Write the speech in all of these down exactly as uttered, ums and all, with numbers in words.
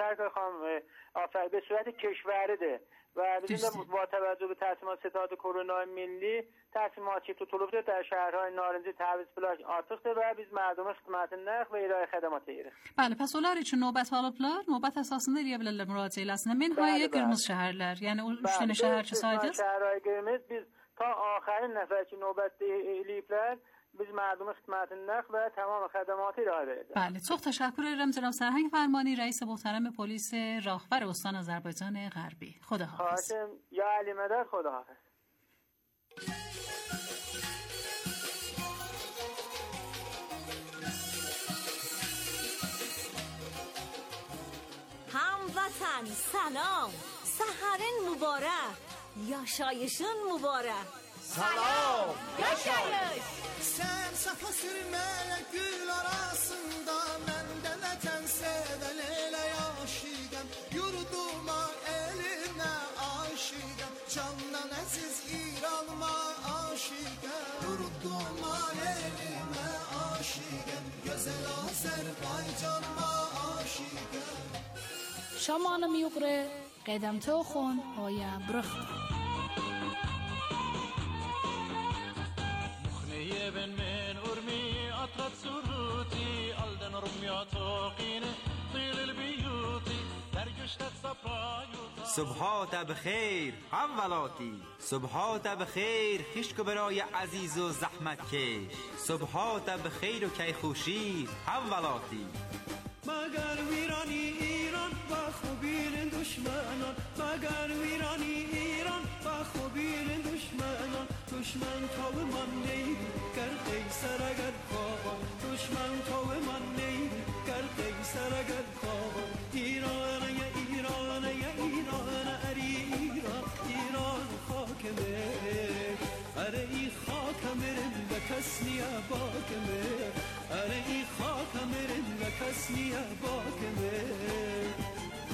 شهر خام آفرید به صورت کشورده و بدون با توجه به تصمیمات ستاد کرونا ملی تصمیمات که تو طلوع در شهرهای نارنجی تعویض پلاک artıqdır ve biz mərdumun xidmətindən və irayə xədəmat edirik. Bəli, pəs onlar üçün növbət alıblar, növbət əsasında eləyə bilərlər müraciət eləsinlər. Mənhaya qırmızı şəhərlər, yəni o üç dənə şəhər ki saydınız. Şəhərهای qırmızı biz ta axırın nəfər ki növbət eləyiblər, biz mərdumun xidmətindən və tamam xədəmatı irayə edəcəyik. Bəli, çox təşəkkür edirəm cənab Sərhəng Fərmani, rəis محترم پلیس راهور استان آذربایجان غربی. خداحافظ. خواهشم یا علی مدد خداحافظ. هموطن سلام، سحرین مبارک، yaşayışın mübarek. Salam, yaşayış. Sen safa sürmeye gül arasında, ben de vətən sevəliyle yaşayım. Yurduma, elime aşıqım, candan əziz İranıma aşıqım. Yurduma, elime aşıqım, gözəl Azərbaycanıma aşıqım. Şamanım yuqrı, qədəm toxun, oya brıxdı. Ben men urmi atrat suruti aldan rumiataqin طيل البيوت درگشتت صبرایوتا صبحات بخیر حوالاتی صبحات بخیر خشک برای عزیز و زحمت کش صبحات بخیر و کیخوشی حوالاتی مگر ویرانی ایران با خوبین دشمنان مگر ویرانی ایران با خوبین دشمنان دشمن تاو من نیری گر قیصر اگر خوابان دشمن تاو من نیری گر قیصر اگر خوابان ایران یا ایران یا ایران اری ایران ایران خاک مر اره ای خاک مرم و کس نیا باک مر اره ای خاک مرم و کس نیا باک مر.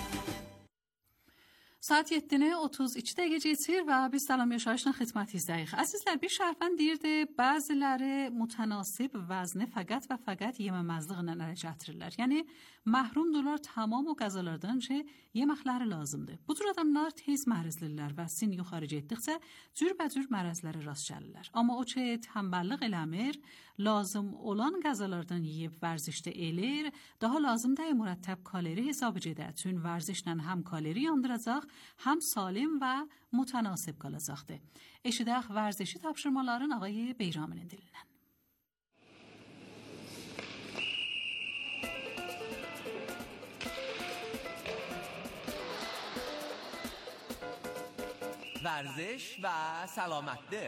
Saat yeddi otuz iki dəqiqə keçir və biz Salam Yaşayışla xidmətinizdəyik. Əzizlər, bir şərhən deyirdi, bəziləri mütənasib vəzni fəqət və fəqət yeməməzliqlə ələ gətirirlər. Yəni, məhrumdurlar tamam o qəzalardan ki, yeməkləri lazımdır. Bu cür adamlar tez mərəzlirlər və sin yuxarı getdikcə cürbəcür mərəzlərə rast gəlirlər. Amma o ki, tənbəllik eləmir, lazım olan qəzalardan yeyib vərzişdə elir, daha lazım deyil mürəttəb kalori hesabı gedə. Çün vərzişlə həm kalori yandıracaq, هم سالم و متناسب qalacaqdır. Eşidək vərzişi tapşırmaların ağayı Beyraminin dilindən. ورزش و سلامتده.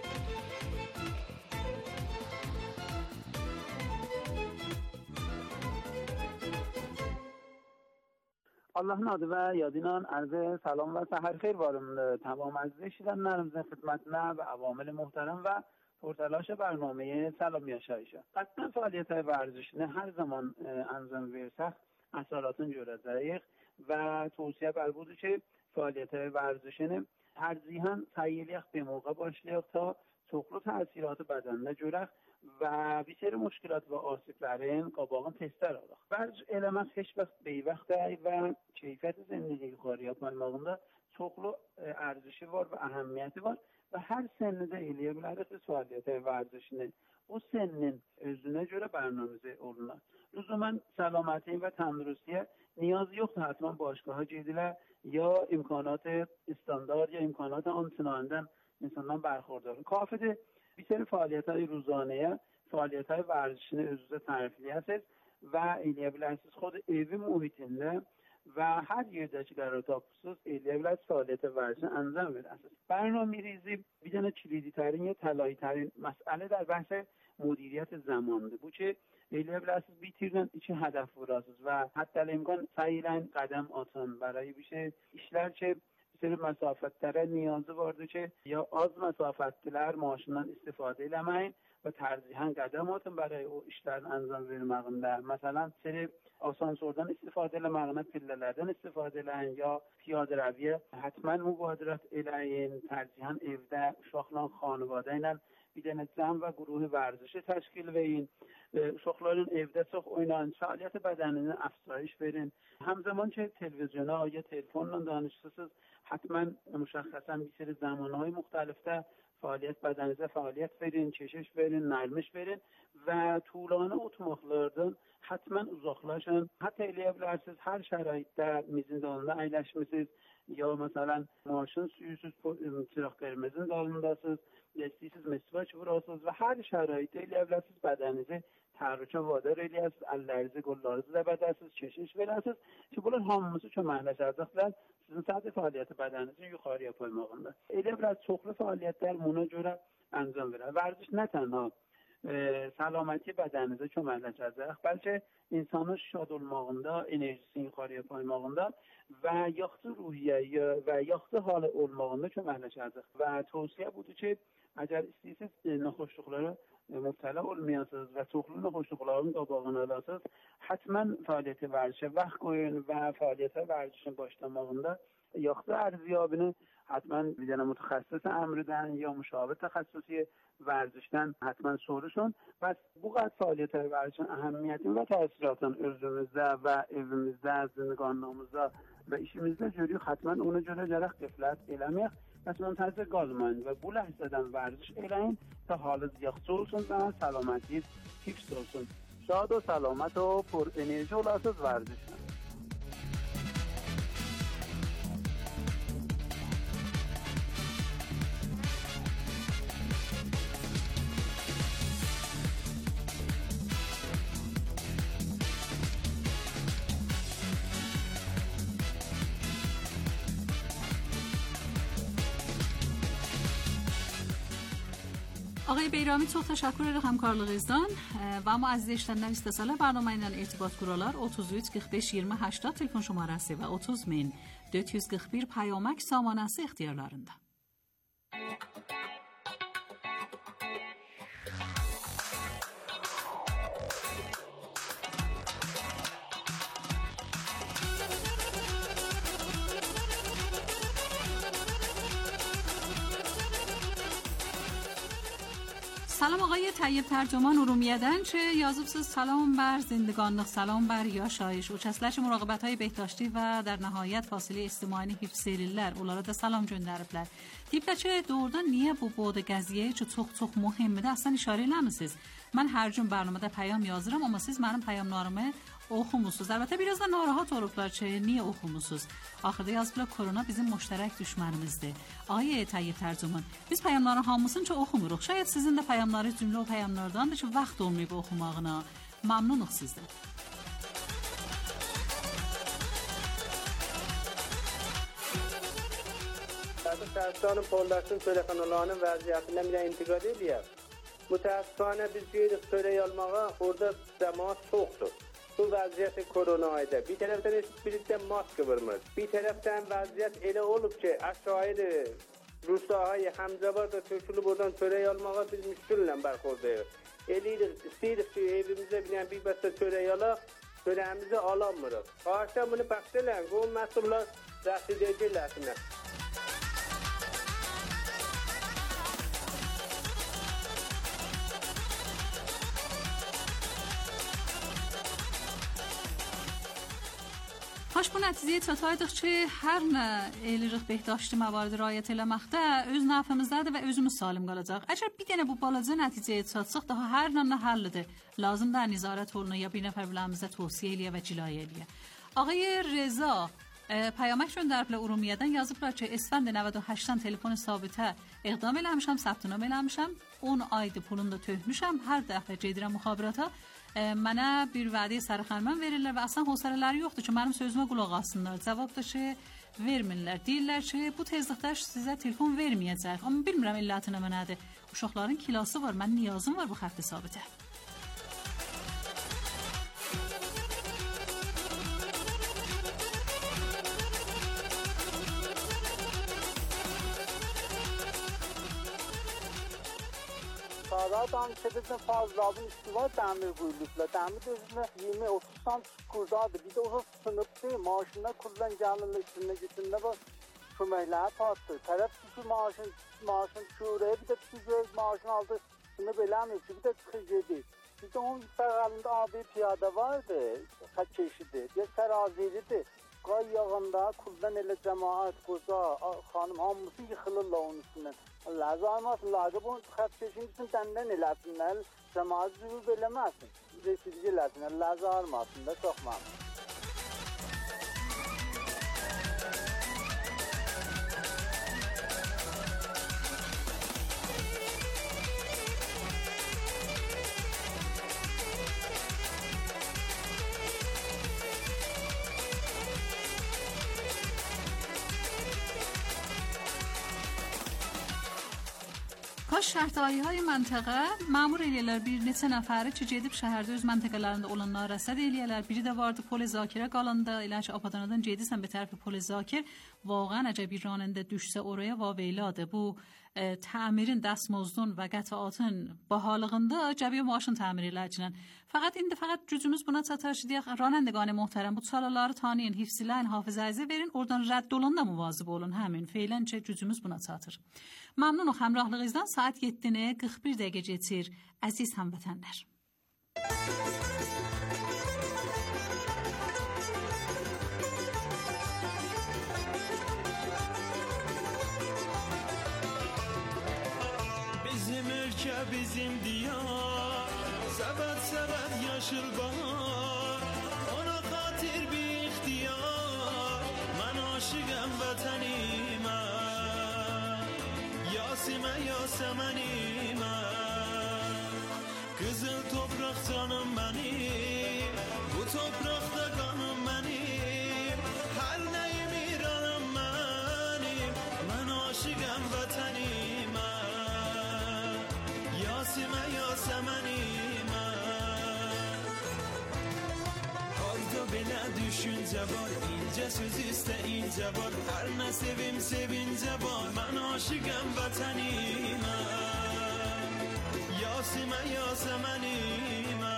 Allah'ın adı ve yadından arz salam ve sahar xeyr varım tamam عزیزان نرمزن خدمتنا و عوامل محترم و پرتلاش برنامه سلام یاشایش. قطعا فعالیت های ورزشی هر zaman انجام versək اثراتın görəcəyik və tövsiyə bər budur ki fəaliyyət ورزشini tərcihan təyyiliyək bir موقع başlayaq ta çoxlu təsiratı bədəndə görək و bir seri مشکلات و آسیبlərin qabağını testlər alaq. Vərc eləmək heç vaxt beyvəxtdir və keyfiyyət zindگی qariyyat mənmağında çoxlu ərzişi var və əhəmiyyəti var və hər sənnədə eləyə bilərik biz fəaliyyət vərzişini. O sənnin özünə görə bərnamizə olunur. Lüzumən سلامتی və təndürüstliyə niyazı yoxdur həttəmən başqaha gedilə ya imkanat istandart ya imkanat antinandən insandan bərxordar. Kafidir bir seri fəaliyyətləri روزانه fəaliyyətləri ورزشini özünüzə tərifləyəsiniz və eləyə bilərsiniz xod evi mühitində və hər yerdə ki qərar tapırsınız eləyə bilərsiniz fəaliyyət ورزشini انجام verəsiniz. برنامه‌ریزی bir dənə kilidi tərin ya təlayi tərin məsələ در بحث مدیریت zamandır. Bu ki eləyə bilərsiniz bitirdən iki hədəf vurasınız və hətta imkan sayılan qədəm atın برای bir şey işlər ki seri məsafətlərə niyazı vardır ki ya az məsafətdilər maşından istifadə eləməyin və tərcihan qədəm atın برای o işlərin انجام verməyində. Məsələn, seri asansördən istifadə eləməyinə pillələrdən istifadə eləyin ya piyadə rəviyə həttəmən mübadilət eləyin, tərcihan evdə uşaqla xanvadə ilə bir dənə cəm və quruhu vərdişi təşkil verin. Uşaqların evdə çox oynayın, fəaliyyət bədəninə əfsayiş verin. Həmzaman ki, televizyona ya telefonla danışırsınız, həttəmən müşəxxəsən bir sürü zamanهای müxtəlifdə fəaliyyət bədəninizə fəaliyyət verin, keşiş verin, nərmiş verin və tuğlanı oturmaqlardan həttəmən uzaqlaşın. Hətta eləyə bilərsiniz, hər şəraitdə mizin dalında əyləşmisiniz, ya məsələn maşın sürürsünüz, çıraq qırmızının dalındasınız, ya istəyirsiniz mesvaj vurasınız və hər şəraitdə eləyə bilərsiniz bədəninizi təhrükə vadar eləyəsiniz, əllərinizi, qollarınızı da bədəsiniz, keşiş verəsiniz ki, bunun hamımızı köməkləşəcəklər sizin səthi fəaliyyəti bədəninizin yuxarıya qoymağında. Elə biraz çoxlu fəaliyyətlər buna görə əncam verər. Vərziş nə tənha e, səlaməti bədəninizə köməkləşəcək, bəlkə insanın şad olmağında, enerjisini yuxarıya qoymağında və yaxşı ruhiyyə və yaxşı halı olmağında köməkləşəcək. Və tövsiyə budur ki, əgər istəyirsiniz naxoşluqlara mübtəla olmayasınız və çoxlu naxoşluqların qabağını alasınız, həttəmən fəaliyyətə vərdişə vaxt qoyun və fəaliyyətə vərdişin başlamağında yaxşı ərziyabını həttəmən bir dənə mütəxəssis əmridən ya müşavir təxəssüsi vərdişdən həttəmən soruşun və bu qədər fəaliyyətə vərdişin əhəmiyyətini və təsiratını özümüzdə və evimizdə, zindaqanlığımızda və işimizdə görürük, həttəmən ona görə gərək qəflət eləməyək. Bəs müntəzir qalmayın və bu ləhzədən vərziş eləyin ta halınız yaxşı olsun və səlamətiniz hifz olsun. Şad و سلامت و پر انرژی olasınız vərzişlə. آقای بیرامی çox təşəkkür edirəm həmkarlığınızdan və amma əziz eşidənlər istəsələr برنامه ilə irtibat quralar otuz üç qırx beş iyirmi هەشتاد telefon şömrəsi və otuz min dörd yüz qırx bir payomak samanəsi ixtiyarlarında. سلام آقای طیب ترجمان ارومیه‌دن چه yazıbsız سلام بر زندگانlıq سلام بر yaşayış uçaslar muraqabətay behdashti və در nəhayət fasilə ictimai hifz edirlər. Onlara da salam göndəriblər. Deyiblər ki, doğrudan niyə bu boğda qəziyyəyə ki, çox-çox mühümdür? Əslən işarə eləmisiniz. Mən hər gün bərnamədə pəyam yazıram, amma siz mənim pəyamlarımı oxumusunuz. Əlbəttə biraz da narahat olublar ki, niyə oxumusunuz? Axırda yazıblar korona bizim müştərək düşmənimizdir. Ay Tayyib tərcüman, biz pəyamların hamısını çox oxumuruq. Şayad sizin də pəyamları cümlə o pəyamlardandır ki, vaxt olmayıb oxumağına. Məmnunuq sizdən. Şəhərstanın Poldaşın söyləxanalarının vəziyyətindən bir intiqad eləyək. Mütəəssifانه biz gedirik söyləy almağa, orada cəmaat çoxdur. Bu vəziyyət koronaydı. Bir tərəfdən birlikdə maske vurmur. Bir tərəfdən vəziyyət elə olub ki, aşağıda Rusiya Həmzəvar da tökülüb oradan çörək almağa biz müşküllə bərxordayıq. Eləyirik, istəyirik ki, evimizə bilən bir bəstə çörək alaq, çörəyimizi alamırıq. Xahişdən bunu bəxş eləyən, bu məsullar rəsid edəcəklər. Xoş bu nəticəyə çataydıq ki, hər nə eləyirik behdashti məvaridi riayət eləməkdə öz nəfəmizdədir və özümüz salim qalacaq. Əgər bir dənə bu balaca nəticəyə çatsaq, daha hər nə həllidir. Lazımdır nəzarət oluna ya bir nəfər biləmizə tövsiyə eləyə və cilayə eləyə. Ağay Reza پیامک göndəriblər Urumiyədən yazıblar ki, اسفند نود و هشت telefon sabitə iqdam eləmişəm, səbtnamə eləmişəm, on aydır pulunu da töhmüşəm, hər dəfə gedirəm müxabirata. Mənə bir vədə sərxərmən verirlər və əslən hosarələri yoxdur ki, mənim sözümə qulaq assınlar. Cavab da ki, vermirlər. Deyirlər ki, bu tezlikdə sizə telefon verməyəcək. Amma bilmirəm illətini mənədir. Uşaqların kilası var, mən niyazım var bu xətti sabitə. Sağdan çedirdən fazlalığın üstüva dəmir qoyulublar. Dəmir özünə iyirmi otuz sant kurdadır. Bir də o sınıbdır. Maaşında kullan gəlirlər üstünə gitsinlər var. köməkləri patdı. Tərəf ki, maaşın, maaşın şuraya bir də düşür, maaşın aldı, bunu beləmir ki, bir də çıxır gedir. Bir də onun bəğəlində abi piyada vardı, xət keşidi, bir tərazilidir. Qay yağında kuldan elə cəmaət, qoca, xanım, hamısı yıxılırlar onun üstündən. Allah zahmet lazım bu xət keşidini dəndən eləsinlər, cəmaət zübür eləməsin. Residci eləsinlər, Allah zahmet da çox məmnun. Kaş şəhərdayıhay məntiqə məmur eləyərlər bir neçə nəfəri ki, gedib şəhərdə öz məntəqələrində olanlara rəsəd eləyərlər. Biri də vardı Pol Zakirə qalanda, elə ki Apadanadan gedirsən be tərəf Pol Zakir, واقعا اگه bir راننده düşsə oraya vaveyladır. Bu e, təmirin dəstmozdun və qətaatın bahalığında cəbi maaşın təmir eləcəklər. Fəqət indi fəqət gücümüz buna çatar ki, deyək rانندگان محترم bu çalaları tanıyın, hifzləyin, hafizənizi verin, oradan rədd olun da muvazib olun həmin. Feylən ki gücümüz buna çatır. Məmnunuq həmrahlığınızdan. Saat yeddiyə qırx bir dəqiqə keçir əziz həmvətənlər. Bizim diyar Səbəd səbəd yaşıl bahar Ona xatir bir ixtiyar Mən aşıqəm vətənimə Yasimə yasəmənimə Qızıl topraq canım mənim Bu topraqda qanım mənim Hər nəyim İranım mənim Mən aşıqəm vətənimə Yasimə yasəmənimə Halda belə düşüncə var İncə söz istə incə var Hər nə sevim sevincə var Mən aşıqəm vətənimə Yasimə yasəmənimə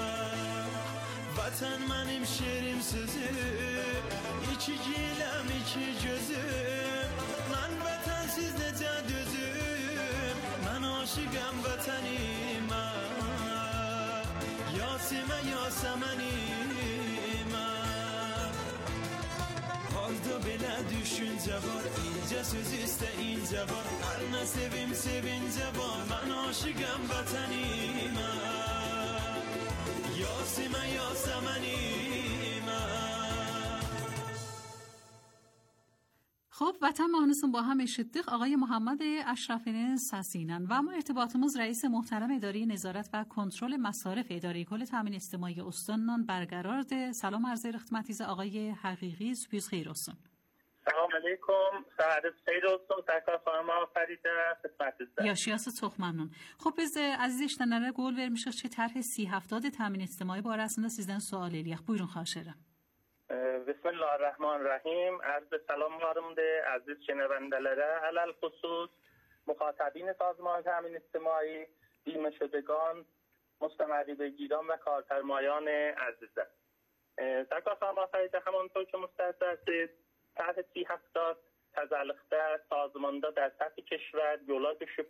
Vətən mənim şerim sözüm İki giləm iki gözüm Mən vətənsiz necə dözüm Mən aşıqəm vətənimə Yasimə yasəmənimə Halda belə düşüncə var İncə söz istə incə var Hər nə sevim sevincə var Mən aşıqəm vətənimə Yasimə yasəmənimə خب وطن مهانسون با هم اشتیق آقای محمد اشرفی سسینن و اما ارتباطمز رئیس محترم اداره نظارت و کنترل مصارف اداره کل تامین اجتماعی استانان برقرار ده. سلام عرض خدمت آقای حقیقی سپیز خیر olsun. سلام علیکم سعادت خیر olsun سرکار خانم فریده خدمت yaşayası çok memnun. خب biz aziz işlənlərə qol vermişik ki طرح سی هفتاد تامین اجتماعی barəsində sizdən sual eləyək. Buyurun xahiş edirəm. بسم الله الرحمن الرحیم. عرض سلام دارم ده عزیز شنوندلره علل خصوص مخاطبین سازمان تامین اجتماعی بیمه شدگان مستمری بگیران و کارفرمایان عزیزم. سرکار خانم آفریده همانطور که مستحضر هستید طرح سی هفتاد تزلخته سازمانده در سطح کشور یولا düşüb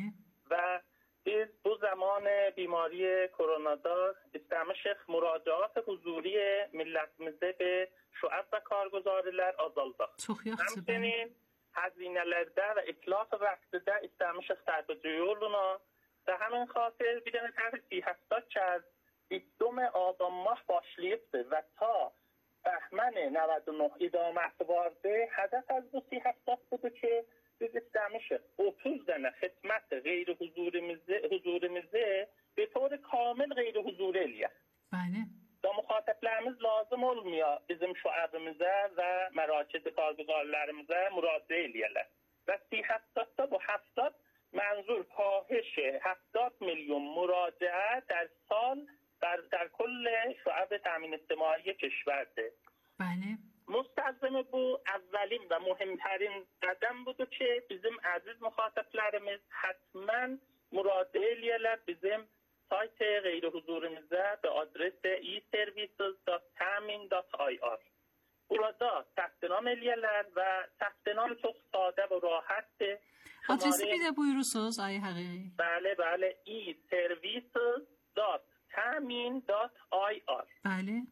و biz bu zaman بیماری کرونا da istemişik müracaat huzuri millətimizdə به şuab və karguzarilər azaldıq. Həmçinin həzinələrdə və itlaf vaxtında istemişik tərbiyyə yoluna və həmin xatir bir dənə طرح سی هفتاد که از بیستم آبان ماه başlayıbdır və ta بهمن نود و نه ادامت vardı. Hədəf az bu سی هفتاد budur ki biz istemişik otuz dənə xidmət qeyri huzurimizi huzurimizi به طور کامل غیر huzuri eləyək. Bəli. Da müxatiblərimiz lazım olmuyor bizim şuabımıza və mərakis karguzarlarımıza müraciə eləyərlər. Və سی هفتاد bu هفتاد منظور کاهش هفتاد میلیون مراجعه در سال در در کل شعب تامین اجتماعی کشورده. بله. مستلزم bu اولین و مهمترین قدم بود که bizim aziz müxatiblərimiz حتما müraciə eləyərlər bizim sayt غیر huzurimizə به adres e services dot tamin dot i r. Burada ثبت نام الیلر و ثبت نام çok sade و راحته. Adresi bir de buyurursunuz ay haqiqi. بله بله ای services dot tamin dot i r. بله.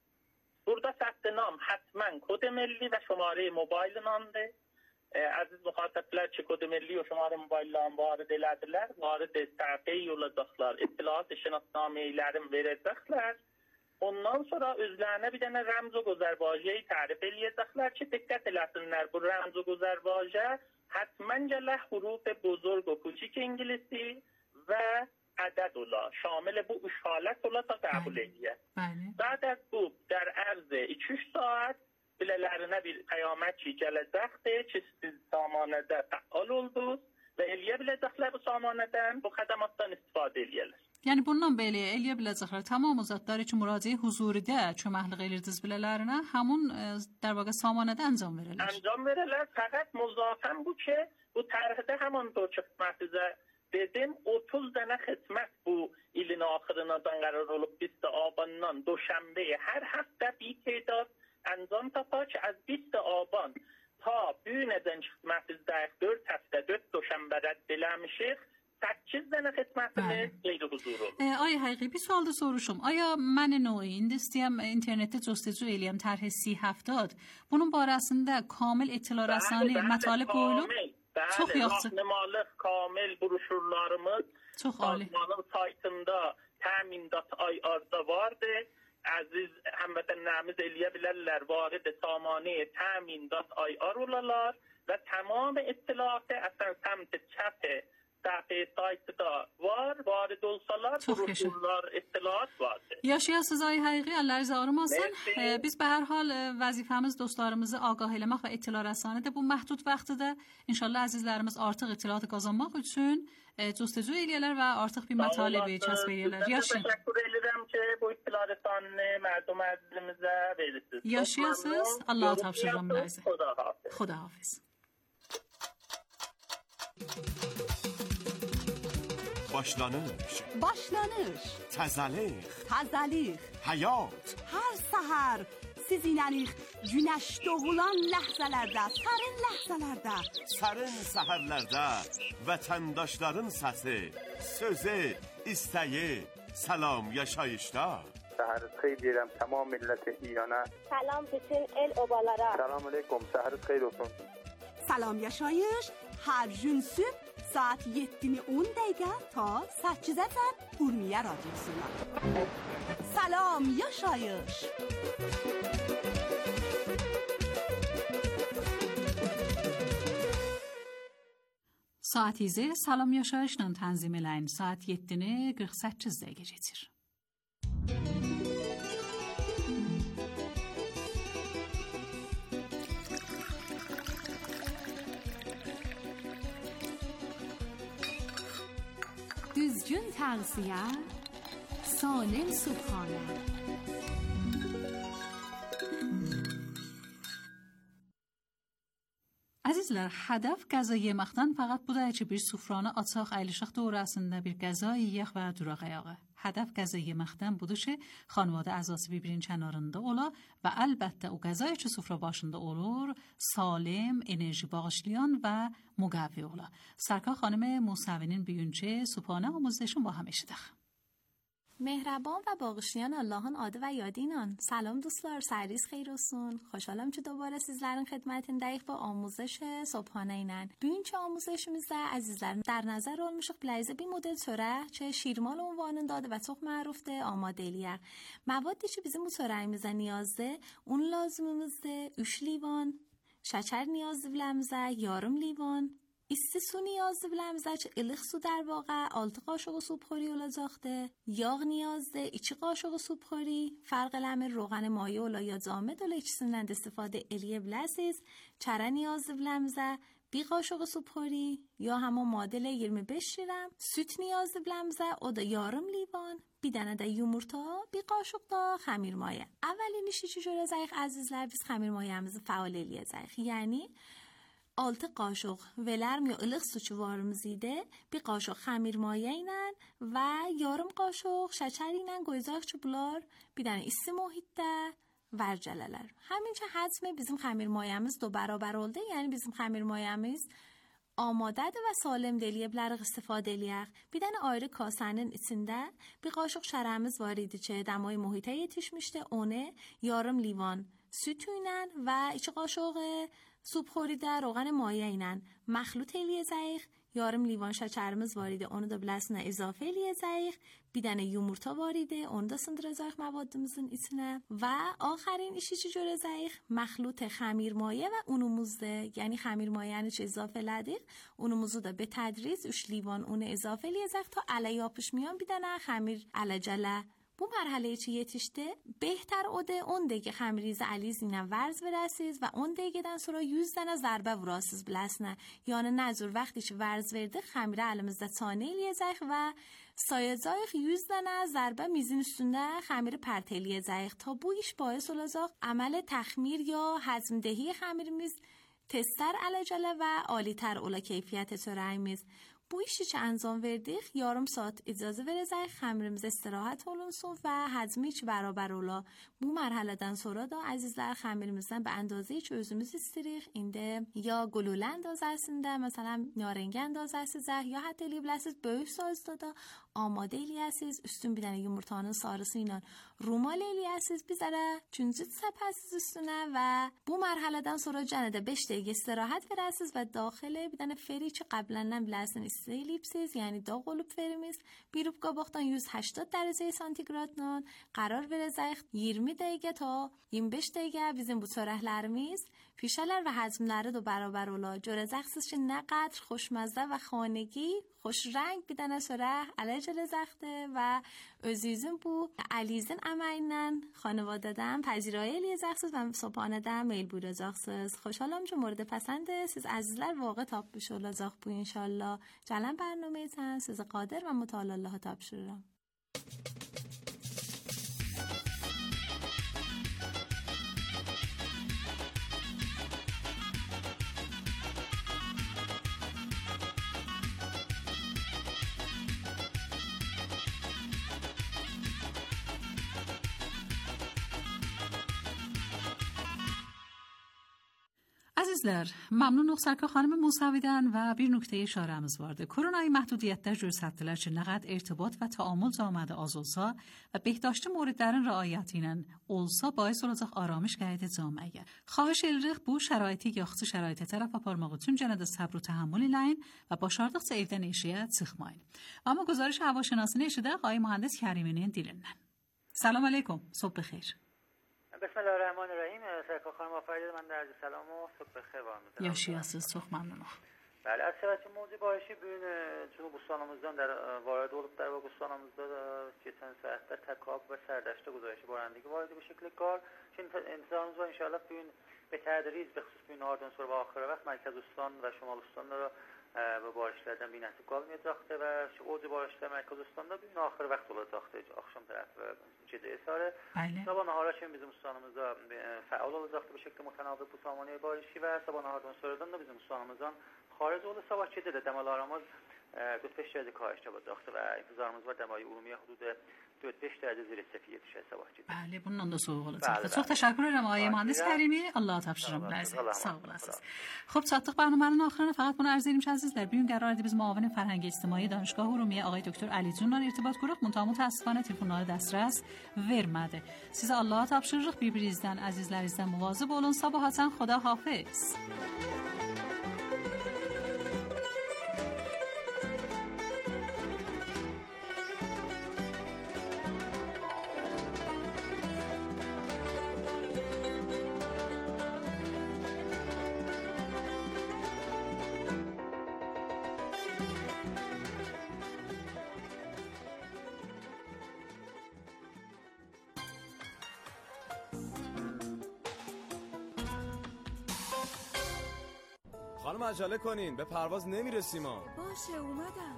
burada ثبت نام حتما کد ملی و شماره موبایل نانده. aziz muhataplar ki kod milli ve şumara mobillan varid elədilər, varid təqi olacaqlar, ittilat şinasnamələrin verəcəklər. Ondan sonra özlərinə bir dənə rəmz və gözərvacəyi tərif eləyəcəklər ki, diqqət eləsinlər. Bu rəmz və gözərvacə həttəmən gələ huruf buzurg və küçük İngilisi və ədəd ola. Şamil bu üç halət ola da qəbul edilir. بعد از bu در عرض iki üç saat bilələrine bir qiyamət ki gələcəkdir ki, siz samanədə fəal oldunuz və eləyə biləcəklər bu samanədən, bu xədəmatdan istifadə eləyərlər. Yəni bundan belə eləyə biləcəklər tamam zatları ki, müraciə huzuridə çöməklik edirdiniz bilələrinə, həmin در واقع samanədə انجام verirlər. انجام verirlər. Fəqət muzafən bu ki, bu tərhdə həmantor ki, xidmətinizə dedim, otuz dənə xidmət bu ilin axırınadan qərar olub بیست آبانdan دوشنبه hər həftə bir تعداد انجام tapar ki, از بیست آبان ta büyün eden xidmətinizdə dörd həftə dörd دوشنبه rədd eləmişik. səkkiz dənə xidmətimiz qeyri huzur olur. Ay həqiqi bir sual da soruşum. Aya mən nöyi indi istəyəm internetdə costecü eləyəm tərh سی هفتاد. Bunun barəsində kamil eطلاع rəsani mətalib qoyulub? Çox yaxşı. Rahnəmalıq kamil broşurlarımız sazmanın saytında tamin dot i r-da vardır. Aziz həmvətənlərimiz eləyə bilərlər varid samanə tamin dot i r olalar və tamam اطلاعات اصلا سمت چپ صفحه سایتda var. Varid olsalar broşurlar اطلاعات vardır. Yaşayasınız ay həqiqi, Allah rızarım olsun. Biz به هر حال vəzifəmiz dostlarımızı ağah eləmək və eطلاع rəsanidir. Bu məhdud vaxtda inşallah əzizlərimiz artıq eطلاعات qazanmaq üçün جستجو eləyirlər və artıq bir mətalib kəsb eləyirlər. Yaşayın. Təşəkkür edirəm ki, bu eطلاع rəsanini mərdum əzizimizə verirsiniz. Yaşayasınız. Allah'a tapşırıram mənizə. Xuda hafiz. Başlanış. Başlanış. Təzəlik. Təzəlik. Həyat. Hər səhər sizinlənik günəş doğulan ləhzələrdə, sərin ləhzələrdə. Sərin səhərlərdə vətəndaşların səsi, sözü, istəyi, salam yaşayışda. Səhəriniz xeyir deyirəm tamam millət İrana. Salam bütün el obalara. Salam aleykum, səhəriniz xeyir olsun. Salam yaşayış hər gün sübh saat yedi on dəqiqə ta səkkizədək Urmiyə radyosundan. Salam yaşayış. Saatizi Salam Yaşayışla tənzim eləyin. Saat yeddini qırx səkkiz dəqiqə keçir. Düzgün tavsiye, sağlam subhane. Əzizlər, hədəf qəza yeməkdən fəqət budur ki, bir sufranı açaq, əyləşək doğrasında bir qəza yeyək və duraq ayağı. Hədəf qəza yeməkdən budur ki, xanvadə əzası bir-birinin kənarında ola və əlbəttə o qəza ki, sufra başında olur, salim, enerji bağışlayan və müqəvvi ola. Sərkar xanım موسویnin bugünkü subhane آموزشون با هم eşidək. مهربان و bağışlayan Allah'ın adı və yadinan. Salam dostlar, səhəriz xeyir olsun. Xoşhalam ki, دوباره sizlərin xidmətindəyik bu آموزش صبحانه ilə. Bugünkü آموزشimizdə əzizlərim در نظر almışıq bilərizə bir model çörək ki, şirmal ünvanındadır və çox mərufdur, amadə eləyək. Məvaddi ki, bizim bu çörəyimizə niyazdır, un lazımımızdır, üç لیوان şəkər niyazdır biləmizə, yarım لیوان İsti su niyazdır biləmizə ki, ilıq su در واقع altı qaşıq سوپخوری olacaqdır. Yağ niyazdır, iki qaşıq سوپخوری. Fərq eləmir, roğan maye ola ya camid ola, ikisindən də istifadə eləyə bilərsiniz. Çərə niyazdır biləmizə, bir qaşıq سوپخوری ya həmin model iyirmi beş şirəm. Süt niyazdır biləmizə, o da yarım لیوان. Bir dənə də yumurta, bir qaşıq da xəmir maye. Əvvəlin işi ki görəcəyik əzizlər, biz xəmir mayemizi fəal eləyəcəyik. Yəni altı qaşıq velərm ya ılıq su çuvarımız idi. Bir qaşıq xəmir maye ilə və yarım qaşıq şəkər ilə qoyacaq ki, bunlar bir dənə isti mühitdə verceleler. Həmincə həzm bizim xəmirmayəmiz dö bərabər oldu. Yəni bizim xəmirmayəmiz amadedir və salim deyə bilərik, istifadə eləyək. Bir dənə ayrı kasənin içində bir qaşıq şərəmiz var idi ki, dəmای mühitə yetişmişdi. Onu yarım لیوان süt ilə və iki qaşıq سوپ خوریده روغن مایه اینن مخلوط لیه زایخ yarım لیوان şekerimiz var idi. Onu da biləsinə izafə eləyəcəyik. Bir dənə yumurta var idi. Onu da sındıracağıq məvaddımızın içinə. Və آخرین işi ki görəcəyik məxlut xəmirmayə və unumuzdur. Yəni xəmirmayəni ki izafə elədik. Unumuzu da به تدریج üç لیوان unu izafə eləyəcək ta ələ yapışmayan bir dənə xəmir ələcələ. Bu مرحله چی yetişdi? بهتر oda on dəqiqə xəmirizi əliz ilə vərz verəsiz və on dəqiqədən sonra yüz dənə zərbə vurasız biləsinə. Yəni nəzur vaxtı ki vərz verdik, xəmiri əlimizdə çanə eləyəcək və sayacağıq yüz dənə zərbə mizin üstündə xəmiri pərt eləyəcək. Ta bu iş باعث olacaq əməl təxmir ya həzmdəhi xəmirimiz teztər ələcələ və alitər ola keyfiyyət çörəyimiz. Bu işi که انجام verdik yarım saat icazə verəcək xəmirimiz istirahət olunsun və həzmi ki bərabər ola. Bu mərhələdən sonra da əzizlər xəmirimizdən به اندازه‌ای ki özümüz istəyirik. İndi ya gülülə əndazəsində, məsələn narengi əndazəsində ya hətta eləyə biləsiniz böyük sazda da amadə eləyəsiniz. Üstün bir dənə yumurtanın sarısı ilə rumal eləyəsiniz. Bizərə küncüt səpəsiz üstünə və bu mərhələdən sonra cənədə beş dəqiqə istirahət verəsiniz və daxilə bir dənə feri ki qəbləndən biləsiniz elipsiz yani dağ olup verimiz bir rub qabaqdan yüz هشتاد درجه سانتیگرادdan qərar verəcək iyirmi dəqiqə ta iyirmi beş dəqiqə bizim bu çörəklərimiz پیشەlər və həzmləri də bərabər ola. Görəcəksiniz ki nə qədər xoşməzə və xانگی خوش رنگ bir dənə çörək ələcə ləzzətli və özünüzün bu əlinizin əməyi ilə xانواده‌dan پذیرایی eləyəcəksiniz və صبحانه‌dan میل buyuracaqsınız. خوشحالم که مورد پسند siz əzizlər واقع tapmış olacaq bu inşallah. Gələn برنامه‌تان sizi qadir və mütəallı Allaha tapşırıram. Əzizlər, məmnunuq Sərkar xanım Musəvidən və bir nöqtəyə işarəmiz vardı. Koronayı məhdudiyyətlər göstərdilər ki, nə qədər irtibat və təamül cəmiyyətdə az olsa və behdاشtı موردlərin riayəti ilə olsa, باعث olacaq aramış qəydə cəmiyyəyə. Xahiş edirik bu şəraiti yaxşı şəraitə tərəf aparmaq üçün cənədə səbr və təhammül eləyin və başardıqca evdən eşiyə çıxmayın. Amma گزارش هواشناسini eşidək ay mühəndis Kəriminin dilindən. Salam aleykum, صبح بخیر. بسم الله الرحمن الرحیم. سرکار خانم آفرید من در سلام و صبح بخیر var mısınız? Yaşayasınız, çox məmnunum. Bəli, əslində mövzu bahişi bu gün Cünubistanımızdan da vارد olub در Cünubistanımızda da keçən saatdə təkab və sərdəşdə guzarışı barəndəki var idi bu şəkildə kar. Şimdi intizamımız var inşallah bu gün به تدریج به خصوص bu gün ardından sonra və axırı vaxt Mərkəzistan və Şimalistan da bu barışlardan bir nəsib qalmayacaqdır və o barışlar Mərkəzistan'da bir gün axırı vaxt olacaqdır. Axşam tərəfi gecəyə sarı. Sabah nahara kimi bizim Müslümanımızda fəal olacaqdır bu şəkildə mütənavib bu samaniyyə barışı və sabah nahardan sonradan da bizim Müslümanımızdan xaric olur. Sabah gecə də dəməlarımız dörd beş dərəcə kayışda olacaqdır və intizarımız var dəmai ümumiyə hududu dörd beş dərəcə zirə səfiyyə düşər sabah gecə. Bəli, bundan da soğuq olacaqdır. Çox təşəkkür edirəm ay mühəndis Kərimi. Allah'a tapşırım. Sağ olasınız. خب çatdıq برنامهnin axırına. Faqat bunu arz edirəm ki, əzizlər, bu gün qərar idi biz müavin Fərhəng İctimai Danışgah Urumiyyə ağay doktor Əli Cunla irtibat quraq. Müntəmə təəssüfənə telefonlara dəstərs vermədi. Sizə Allah'a tapşırırıq. Bir-birinizdən, əzizlərinizdən muvazib olun. Sabahatən Xuda hafiz. خانم عجله کنین به پرواز نمیرسیم ها. باشه اومدم.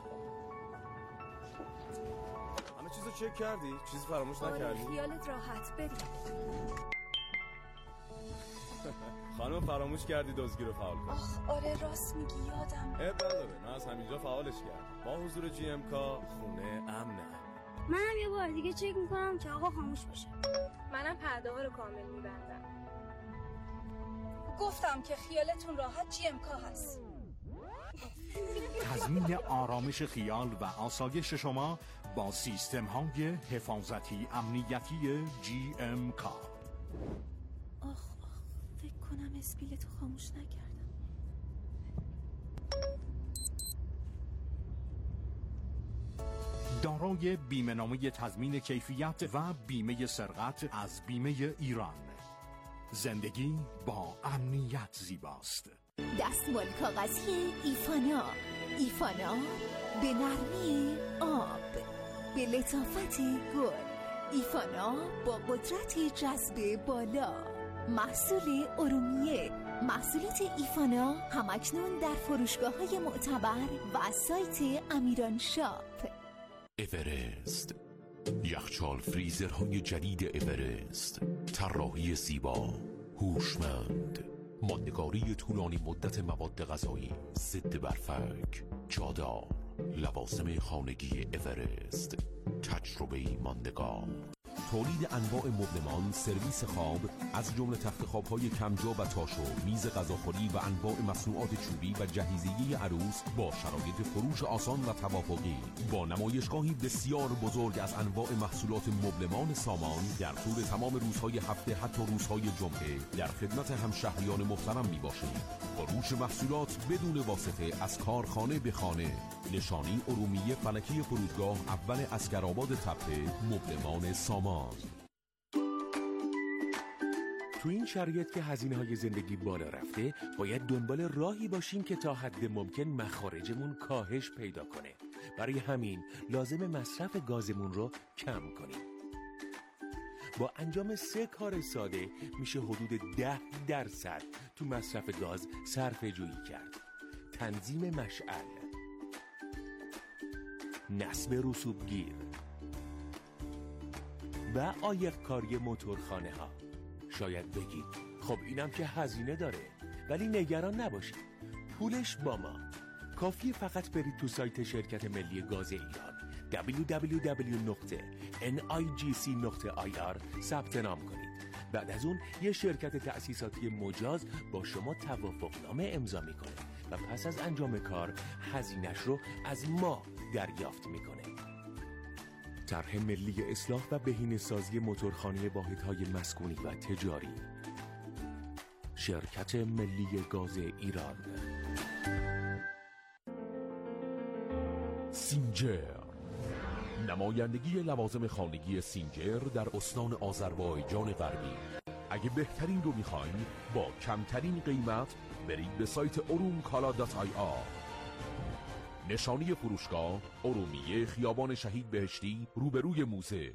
همه چیزو چک کردی؟ چیزی فراموش نکردی؟ خیالت راحت بریم. خانم فراموش کردی دزدگیر رو فعال کنی. آخ آره راست میگی یادم. اب نداره من از همینجا فعالش کردم. با حضور جی ام کا خونه امنه. منم یه بار دیگه چک میکنم که آقا خاموش باشه. منم پرده ها رو کامل میبندم. گفتم که خیالتون راحت جی ام کا هست. تضمین آرامش خیال و آسایش شما با سیستم های حفاظتی امنیتی جی ام کا. آخ آخ فکر کنم اسپیلتو خاموش نکردم. دارای بیمه‌نامه تضمین کیفیت و بیمه سرقت از بیمه ایران. زندگی با امنیت زیباست. دستمال کاغذی ایفانا. ایفانا به نرمی آب، به لطافت گل. ایفانا با قدرت جذب بالا. محصول ارومیه. محصولات ایفانا همکنون در فروشگاه‌های معتبر و سایت امیران شاپ. اورست، یخچال فریزرهای جدید اورست، طراحی زیبا، هوشمند، ماندگاری طولانی مدت مواد غذایی، ضد برفک، جادار، لوازم خانگی اورست، تجربه ماندگار. تولید انواع مبلمان، سرویس خواب از جمله تخت خواب‌های کمجا و تاشو، میز غذاخوری و انواع مصنوعات چوبی و جهیزیه عروس با شرایط فروش آسان و توافقی، با نمایشگاهی بسیار بزرگ از انواع محصولات مبلمان سامان در طول تمام روزهای هفته حتی روزهای جمعه در خدمت همشهریان محترم میباشیم. فروش محصولات بدون واسطه از کارخانه به خانه. نشانی ارومیه فلکی فرودگاه اول اسکرآباد تپه، مبلمان سامان. تو این شرایط که هزینه‌های زندگی بالا رفته، باید دنبال راهی باشیم که تا حد ممکن مخارجمون کاهش پیدا کنه. برای همین لازم مصرف گازمون رو کم کنیم. با انجام سه کار ساده میشه حدود ده درصد تو مصرف گاز صرفه جویی کرد. تنظیم مشعل، نصب رسوبگیر و عایق کاری موتورخانه ها. شاید بگید خب اینم که هزینه داره، ولی نگران نباشید، پولش با ما. کافیه فقط برید تو سایت شرکت ملی گاز ایران دبلیو دبلیو دبلیو دات ان آی جی سی دات آی آر ثبت نام کنید. بعد از اون یه شرکت تأسیساتی مجاز با شما توافقنامه امضا میکنه و پس از انجام کار هزینه‌اش رو از ما دریافت میکنه. طرح ملی اصلاح و بهینه‌سازی موتورخانه واحدهای مسکونی و تجاری، شرکت ملی گاز ایران. سینجر، نمایندگی لوازم خانگی سینجر در استان آذربایجان غربی. اگه بهترین رو میخواین با کمترین قیمت برید به سایت ارومکالا دات آی آر. نشانی فروشگاه ارومیه، خیابان شهید بهشتی، روبروی موزه.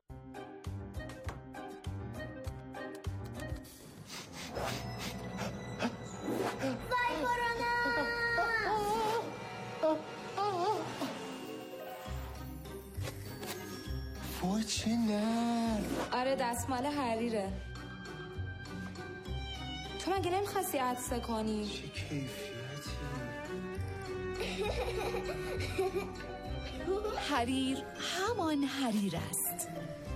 وای کرونا! وای چه نه؟ آره دستمال حریره. تو مگه نمیخواستی عطسه کنی؟ چه کیفیتی؟ حریر همان حریر است.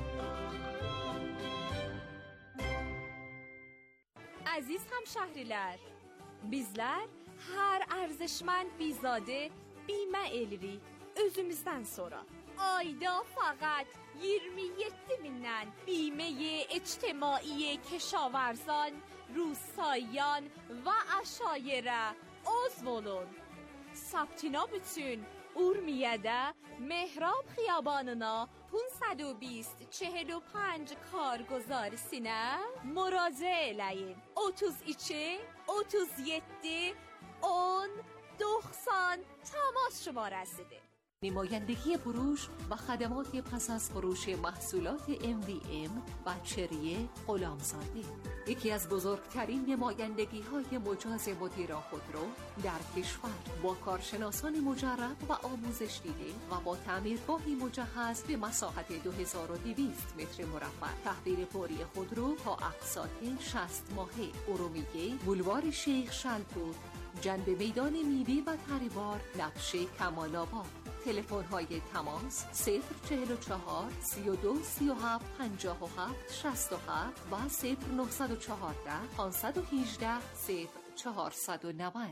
Aziz hemşehriler, bizler her erzişmend bizade bime eliri özümüzden sonra ayda fakat yirmi yedi binden بیمه اجتماعی کشاورزان، روستاییان و عشایره عضو olun. ثبتنام bütün Urmiye'de Mehrab Xiyabanına پانصد و بیست چهل و پنج کارگزارسine müracaat eləyin. otuz iki otuz yedi on doksan تماس شماره‌سیده. نمایندگی فروش و خدمات پس از فروش محصولات ام وی ام و چریه غلامزاده، یکی از بزرگترین نمایندگی های مجاز مدیران خودرو در کشور، با کارشناسان مجرب و آموزش دیده و با تعمیرگاهی مجهز به مساحت دو هزار و دویست متر مربع. تحویل فوری خودرو تا اقساط شصت ماهه. ارومیه، بولوار شیخ شلپور، جنب میدان میوه و تریبار، نقش کمال آباد. تلفن های تماس صفر چهل و چهار سی و دو سی و هفت پنجاه و هفت شصت و هفت و صفر نه یک چهار پانصد و هجده صفر چهارصد و نود.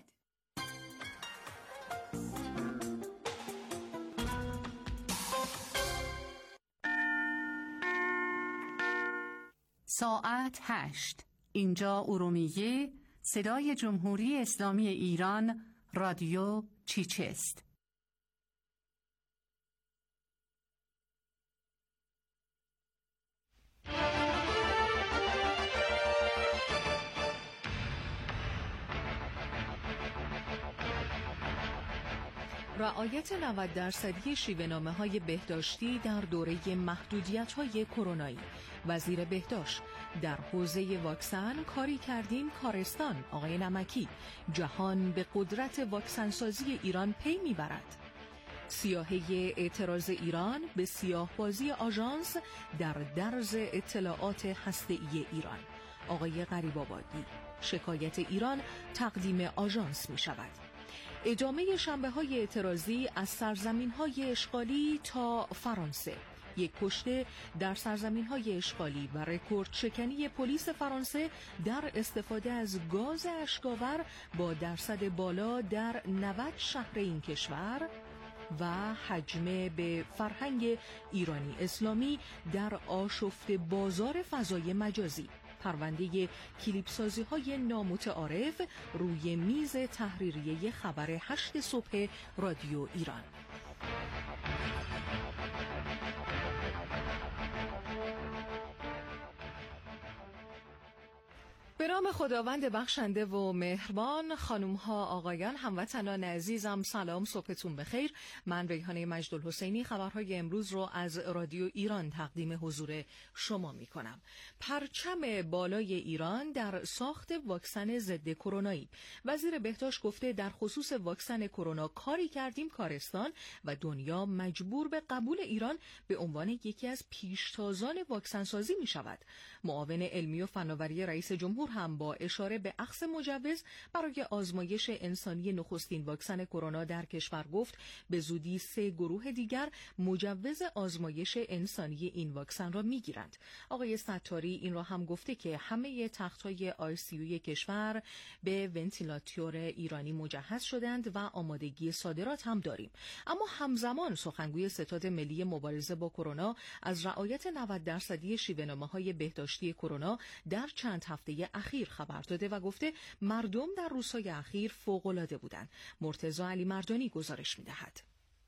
ساعت هشت. اینجا ارومیه، صدای جمهوری اسلامی ایران، رادیو چیچست. رعایت نود درصدی شیوه‌نامه‌های بهداشتی در دوره محدودیت‌های کرونایی. وزیر بهداشت: در حوزه واکسن کاری کردیم کارستان. آقای نمکی: جهان به قدرت واکسنسازی ایران پی میبرد. سیاهه اعتراض ایران به سیاه‌بازی آژانس در درز اطلاعات هسته‌ای ایران. آقای غریب‌آبادی: شکایت ایران تقدیم آژانس می شود. ادامه شنبه‌های اعتراضی از سرزمین‌های اشغالی تا فرانسه. یک کشته در سرزمین‌های اشغالی و رکورد شکنی پلیس فرانسه در استفاده از گاز اشک‌آور با درصد بالا در نود شهر این کشور و حجمه به فرهنگ ایرانی اسلامی در آشفت بازار فضای مجازی. پرونده کلیپسازی های نامتعارف روی میز تحریریه خبر هشت صبح رادیو ایران. به نام خداوند بخشنده و مهربان. خانم ها، آقایان، هموطنان عزیزم، سلام، صبحتون بخیر. من ریحانه مجدالحسینی خبرهای امروز رو از رادیو ایران تقدیم حضور شما می کنم. پرچم بالای ایران در ساخت واکسن ضد کرونایی. وزیر بهداشت گفته در خصوص واکسن کرونا کاری کردیم کارستان و دنیا مجبور به قبول ایران به عنوان یکی از پیشتازان واکسن سازی می شود. معاون علمی و فناوری رئیس جمهور هم با اشاره به اخذ مجوز برای آزمایش انسانی نخستین واکسن کرونا در کشور گفت به زودی سه گروه دیگر مجوز آزمایش انسانی این واکسن را میگیرند. آقای ستاری این را هم گفته که همه تخت‌های آی سی یو کشور به ونتیلاتور ایرانی مجهز شدند و آمادگی صادرات هم داریم. اما همزمان سخنگوی ستاد ملی مبارزه با کرونا از رعایت نود درصدی شیوه‌نامه‌های بهداشتی کرونا در چند هفته اخیر خبر داده و گفته مردم در روزهای اخیر فوق‌العاده بودند. مرتضی علی مردانی گزارش می‌دهد.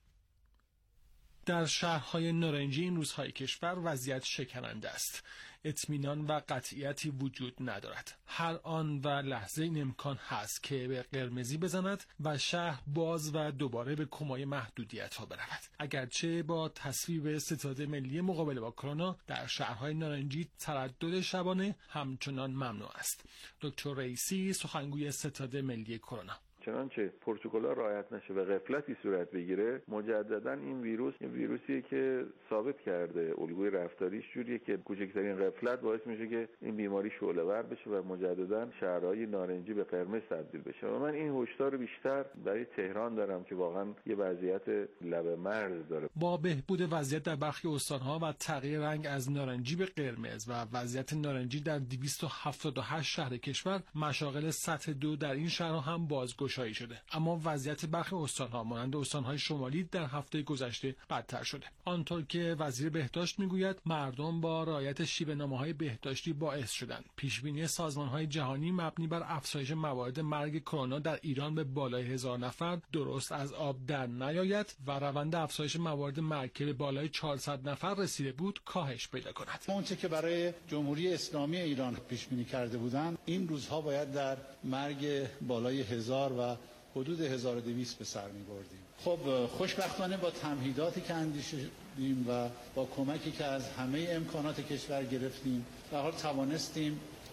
در شهرهای نارنجی این روزهای کشور وضعیت شکننده است. اطمینان و قطعیتی وجود ندارد. هر آن و لحظه این امکان هست که به قرمزی بزند و شهر باز و دوباره به کمای محدودیت‌ها برود. اگرچه با تصویب ستاد ملی مقابله با کرونا در شهرهای نارنجی تردد شبانه همچنان ممنوع است. دکتر رئیسی سخنگوی ستاد ملی کرونا: چنانچه پروتکل‌ها رعایت نشه و غفلتی صورت بگیره، مجددا این ویروس این ویروسیه که ثابت کرده الگوی رفتاریش جوریه که کوچکترین غفلت باعث میشه که این بیماری شعله‌ور بشه و مجددا شهرهای نارنجی به قرمز تبدیل بشه. و من این هشدار بیشتر برای تهران دارم که واقعا یه وضعیت لب مرز داره. با بهبود وضعیت در برخی استان‌ها و تغییر رنگ از نارنجی به قرمز و وضعیت نارنجی در دویست و هفتاد و هشت شهر کشور، مشاغل سطح دو در این شهرها هم بازگشایی شده. اما وضعیت برخی استان‌ها مانند استان‌های شمالی در هفته گذشته بدتر شده. آنطور که وزیر بهداشت میگوید مردم با رعایت شیوه‌نامه‌های بهداشتی باعث شدند پیشبینی سازمان‌های جهانی مبنی بر افزایش موارد مرگ کرونا در ایران به بالای هزار نفر درست از آب در نیاید و روند افزایش موارد مرگ که به بالای چهارصد نفر رسیده بود کاهش پیدا کند. اونچه که برای جمهوری اسلامی ایران پیش بینی کرده بودند این روزها باید در مرگ بالای هزار و حدود هزار و دویست به سر می بردیم. خب خوشبختانه با تمهیداتی که اندیشیدیم و با کمکی که از همه امکانات کشور گرفتیم در حال توانستیم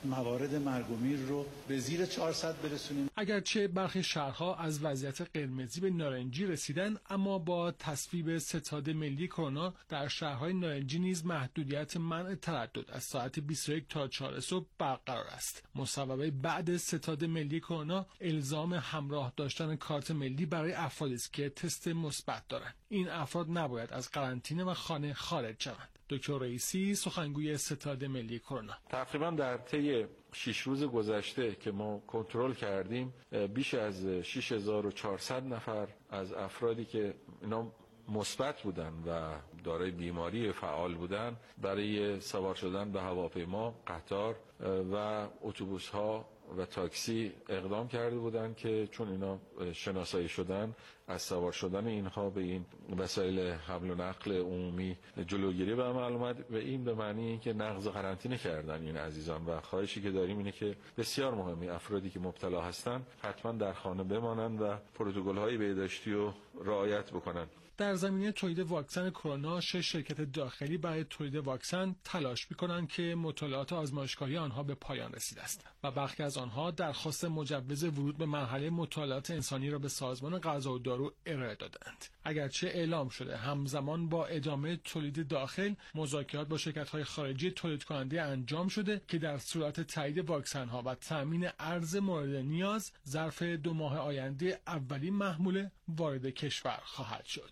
موارد مرگ و میر رو به زیر چهارصد برسونیم. اگرچه برخی شهرها از وضعیت قرمزی به نارنجی رسیدن، اما با تصویب ستاد ملی کرونا در شهرهای نارنجی نیز محدودیت منع تردد از ساعت بیست و یک تا چهار صبح برقرار است. مصوبه بعد ستاد ملی کرونا الزام همراه داشتن کارت ملی برای افرادی است که تست مثبت دارند. این افراد نباید از قرنطینه و خانه خارج شوند. دکتر رئیسی سخنگوی ستاد ملی کرونا: تقریبا در طی شش روز گذشته که ما کنترل کردیم بیش از شش هزار و چهارصد نفر از افرادی که اینا مثبت بودن و دارای بیماری فعال بودن برای سوار شدن به هواپیما، قطار و اتوبوس‌ها و تاکسی اقدام کرده بودند که چون اینا شناسایی شدن از سوار شدن اینها به این وسایل حمل و نقل عمومی جلوگیری به عمل اومد و این به معنی اینکه نقض قرنطینه کردن این عزیزان و خواهشی که داریم اینه که بسیار مهمه افرادی که مبتلا هستن حتما در خانه بمانند و پروتکل‌های بهداشتی رو رعایت بکنن. در زمینه تولید واکسن کرونا، شش شرکت داخلی برای تولید واکسن تلاش می‌کنند که مطالعات آزمایشگاهی آنها به پایان رسیده است و برخی از آنها درخواست مجوز ورود به مرحله مطالعات انسانی را به سازمان غذا و دارو ارائه دادند. اگرچه اعلام شده همزمان با ادامه تولید داخل، مذاکرات با شرکت‌های خارجی تولید کننده انجام شده که در صورت تایید واکسن‌ها و تأمین ارز مورد نیاز ظرف دو ماه آینده اولین محموله وارد کشور خواهد شد.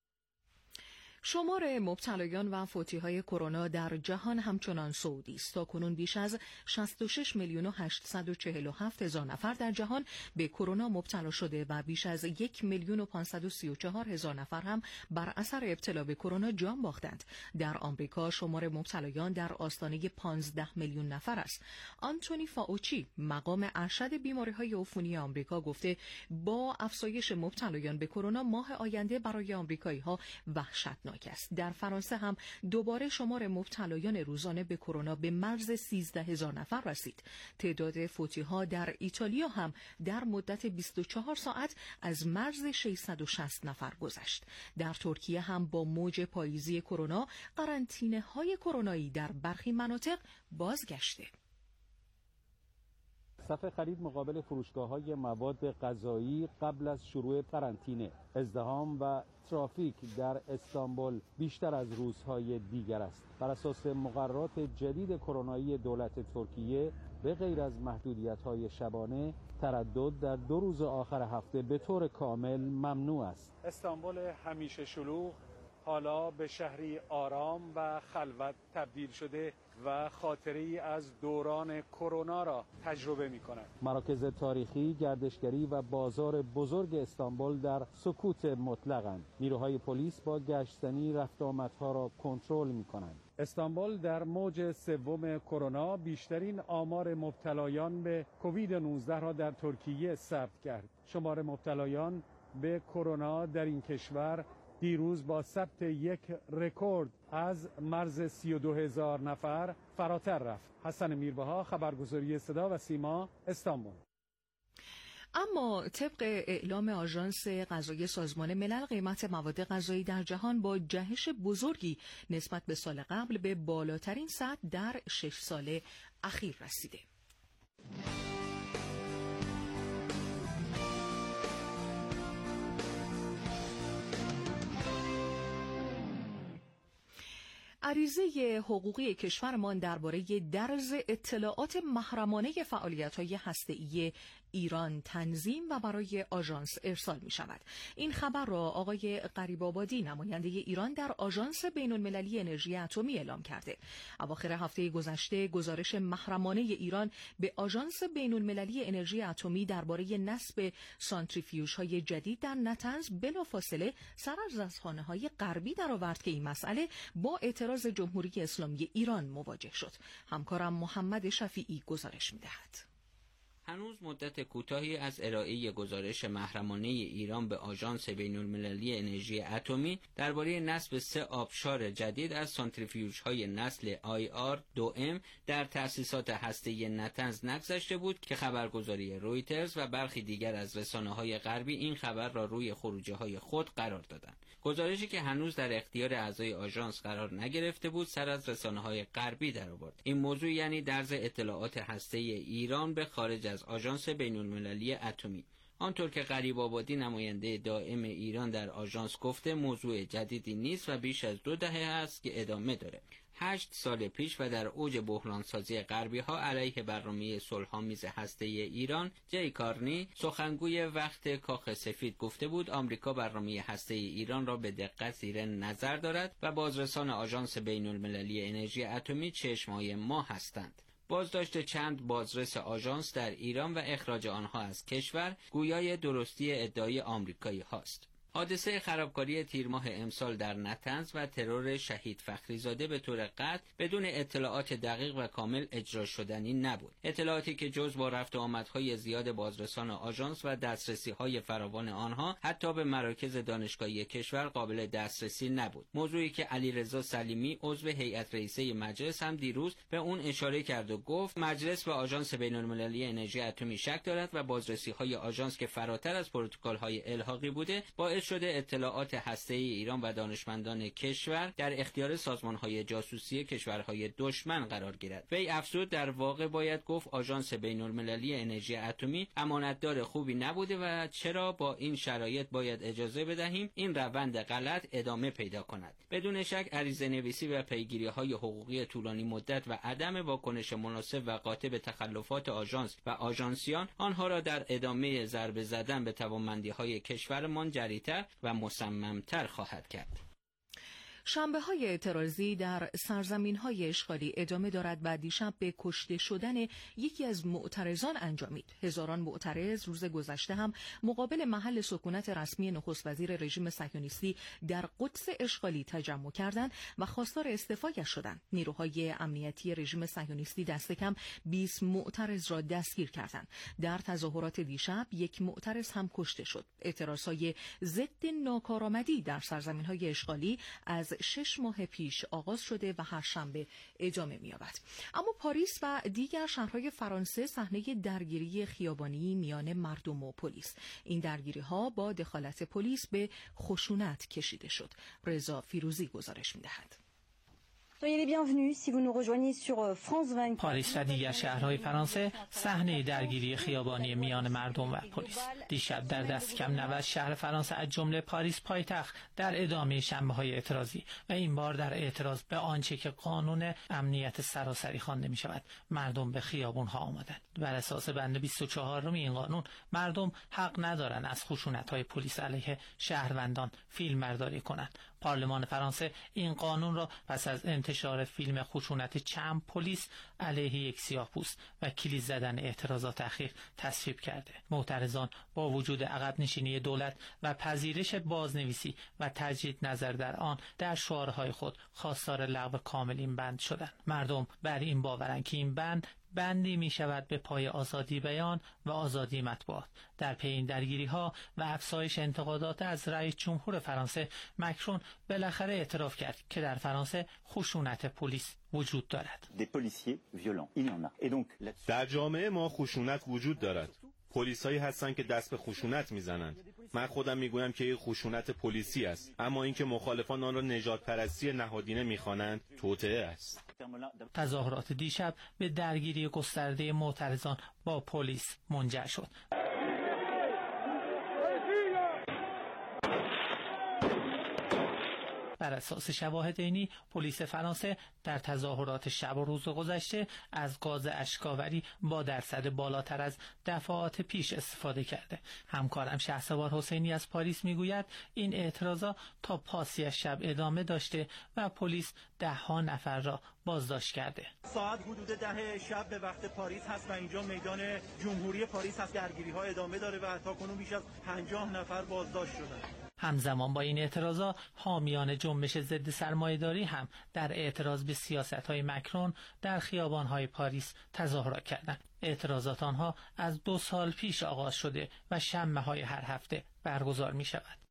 شمار مبتلایان و فوتی‌های کرونا در جهان همچنان صعودی است. تاکنون بیش از شصت و شش میلیون و هشتصد و چهل و هفت هزار نفر در جهان به کرونا مبتلا شده و بیش از یک میلیون و پانصد و سی و چهار هزار نفر هم بر اثر ابتلا به کرونا جان باختند. در آمریکا شمار مبتلایان در آستانه پانزده میلیون نفر است. آنتونی فاوچی، مقام ارشد بیماری‌های عفونی آمریکا، گفته با افزایش مبتلایان به کرونا ماه آینده برای آمریکایی‌ها وحشتناک است. در فرانسه هم دوباره شمار مبتلایان روزانه به کرونا به مرز سیزده هزار نفر رسید. تعداد فوتی‌ها در ایتالیا هم در مدت بیست و چهار ساعت از مرز ششصد و شصت نفر گذشت. در ترکیه هم با موج پاییزی کرونا قرنطینه‌های کرونایی در برخی مناطق بازگشته. صف خرید مقابل فروشگاه‌های مواد غذایی قبل از شروع قرنطینه، ازدحام و ترافیک در استانبول بیشتر از روزهای دیگر است. بر اساس مقررات جدید کرونایی دولت ترکیه، به غیر از محدودیت‌های شبانه، تردد در دو روز آخر هفته به طور کامل ممنوع است. استانبول همیشه شلوغ حالا به شهری آرام و خلوت تبدیل شده و خاطره‌ای از دوران کرونا را تجربه می‌کند. مراکز تاریخی، گردشگری و بازار بزرگ استانبول در سکوت مطلق‌اند. نیروهای پلیس با گشتنی رفت آمدها را کنترل می‌کنند. استانبول در موج سوم کرونا بیشترین آمار مبتلایان به کووید نوزده را در ترکیه ثبت کرد. شمار مبتلایان به کرونا در این کشور دیروز با ثبت یک رکورد از مرز سی و دو هزار نفر فراتر رفت. حسن میربها، خبرگزاری صدا و سیما، استانبول. اما طبق اعلام آژانس غذایی سازمان ملل، قیمت مواد غذایی در جهان با جهش بزرگی نسبت به سال قبل به بالاترین سطح در شش سال اخیر رسیده. عریضه حقوقی کشورمان درباره درز اطلاعات محرمانه فعالیت‌های هسته‌ای ایران تنظیم و برای آژانس ارسال می شود. این خبر را آقای غریب‌آبادی، نماینده ایران در آژانس بین‌المللی انرژی اتمی، اعلام کرده. اواخر هفته گذشته گزارش محرمانه ایران به آژانس بین‌المللی انرژی اتمی درباره نصب سانتریفیوژهای جدید در نطنز بلافاصله سر از رسانه‌های غربی درآورد که این مسئله با اعتراض جمهوری اسلامی ایران مواجه شد. همکارم محمد شفیعی گزارش می‌دهد. هنوز مدت کوتاهی از ارائه گزارش محرمانه ایران به آژانس بین‌المللی انرژی اتمی درباره نصب سه آبشار جدید از سانتریفیوژهای نسل آی آر دو ام در تأسیسات هسته‌ای نتنز نگذشته بود که خبرگزاری رویترز و برخی دیگر از رسانه‌های غربی این خبر را روی خروجی‌های خود قرار دادند. گزارشی که هنوز در اختیار اعضای آژانس قرار نگرفته بود سر از رسانه‌های غربی درآورد. این موضوع یعنی درز اطلاعات هسته‌ای ایران به خارج از آژانس بین‌المللی اتمی. آنطور که غریب‌آبادی نماینده دائم ایران در آژانس گفته موضوع جدیدی نیست و بیش از دو دهه است که ادامه داره. هشت سال پیش و در اوج بحرانسازی غربی‌ها علیه برنامه صلح‌آمیز هسته‌ای ایران، جی کارنی سخنگوی وقت کاخ سفید گفته بود آمریکا برنامه هسته‌ای ایران را به دقت زیر نظر دارد و بازرسان آژانس بین‌المللی انرژی اتمی چشم‌های ما هستند. بازداشت چند بازرس آژانس در ایران و اخراج آنها از کشور گویای درستی ادعای آمریکایی هاست. حادثه خرابکاری تیر ماه امسال در نتنز و ترور شهید فخریزاده به طور قطع بدون اطلاعات دقیق و کامل اجرا شدنی نبود. اطلاعاتی که جز با رفت و آمدهای زیاد بازرسان آژانس و دسترسی‌های فراوان آنها حتی به مراکز دانشگاهی کشور قابل دسترسی نبود. موضوعی که علیرضا سلیمی عضو هیئت رئیسه مجلس هم دیروز به اون اشاره کرد و گفت مجلس به آژانس بین‌المللی انرژی اتمی شک دارد و بازرسی‌های آژانس که فراتر از پروتکل‌های الحاقی بوده با شده اطلاعات هسته‌ای ایران و دانشمندان کشور در اختیار سازمان‌های جاسوسی کشورهای دشمن قرار گیرد. وی افزود در واقع باید گفت آژانس بین‌المللی انرژی اتمی امانتدار خوبی نبوده و چرا با این شرایط باید اجازه بدهیم این روند غلط ادامه پیدا کند. بدون شک عریضه‌نویسی و پیگیری‌های حقوقی طولانی مدت و عدم واکنش مناسب و قاطع به تخلفات آژانس و آژانسیان آنها را در ادامه ضربه زدن به توانمندی‌های کشورمان جری‌تر و مصممتر خواهد کرد. شنبه های اعتراضی در سرزمین های اشغالی ادامه دارد و دیشب به کشته شدن یکی از معترضان انجامید. هزاران معترض روز گذشته هم مقابل محل سکونت رسمی نخست وزیر رژیم صهیونیستی در قدس اشغالی تجمع کردند و خواستار استعفایش شدند. نیروهای امنیتی رژیم صهیونیستی دست کم بیست معترض را دستگیر کردند. در تظاهرات دیشب یک معترض هم کشته شد. اعتراضهای ضد ناکارآمدی در سرزمین های اشغالی از شش ماه پیش آغاز شده و هر شنبه ادامه می‌یابد. اما پاریس و دیگر شهرهای فرانسه صحنه درگیری خیابانی میان مردم و پلیس. این درگیری‌ها با دخالت پلیس به خشونت کشیده شد. رضا فیروزی گزارش می‌دهد. پاریس و دیگر شهرهای فرانسه صحنه درگیری خیابانی میان مردم و پلیس. دیشب در دست کم نود شهر فرانسه از جمله پاریس پایتخت در ادامه شنبه‌های اعتراضی و این بار در اعتراض به آنچه که قانون امنیت سراسری خوانده می‌شود مردم به خیابان‌ها آمدند. بر اساس بند بیست و چهار این قانون مردم حق ندارند از خشونت‌های پلیس علیه شهروندان فیلمبرداری کنند. پارلمان فرانسه این قانون را پس از انتشار فیلم خشونت چند پلیس علیه یک سیاه‌پوست و کلید زدن اعتراضات اخیر تصویب کرده. معترضان با وجود عقب نشینی دولت و پذیرش بازنویسی و تجدید نظر در آن در شعارهای خود خواستار لغو کامل این بند شدند. مردم بر این باورند که این بند بندی می شود به پای آزادی بیان و آزادی مطبوعات. در پی این درگیری ها و افزایش انتقادات از رئیس جمهور فرانسه مکرون بالاخره اعتراف کرد که در فرانسه خشونت پلیس وجود دارد. در جامعه ما خشونت وجود دارد. پلیسایی هستند که دست به خشونت میزنند. من خودم میگویم که این خشونت پلیسی است، اما اینکه مخالفان آن را نژاد پرستی نهادینه میخوانند توطئه است. تظاهرات دیشب به درگیری گسترده معترضان با پلیس منجر شد. بر اساس شواهد عینی پلیس فرانسه در تظاهرات شب و روز گذشته از گاز اشک‌آوری با درصد بالاتر از دفعات پیش استفاده کرده. همکارم شهسوار حسینی از پاریس میگوید این اعتراضات تا پاسی از شب ادامه داشته و پلیس ده ها نفر را بازداشت کرده. ساعت حدود ده شب به وقت پاریس هست و اینجا میدان جمهوری پاریس هست. درگیری ها ادامه داره و تا کنون بیش از پنجاه نفر بازداشت شدند. همزمان با این اعتراضات حامیان جنبش ضد سرمایه‌داری هم در اعتراض به سیاست‌های مکرون در خیابان‌های پاریس تظاهرات کردند. اعتراضات آنها از دو سال پیش آغاز شده و شنبه‌های هر هفته برگزار می‌شود.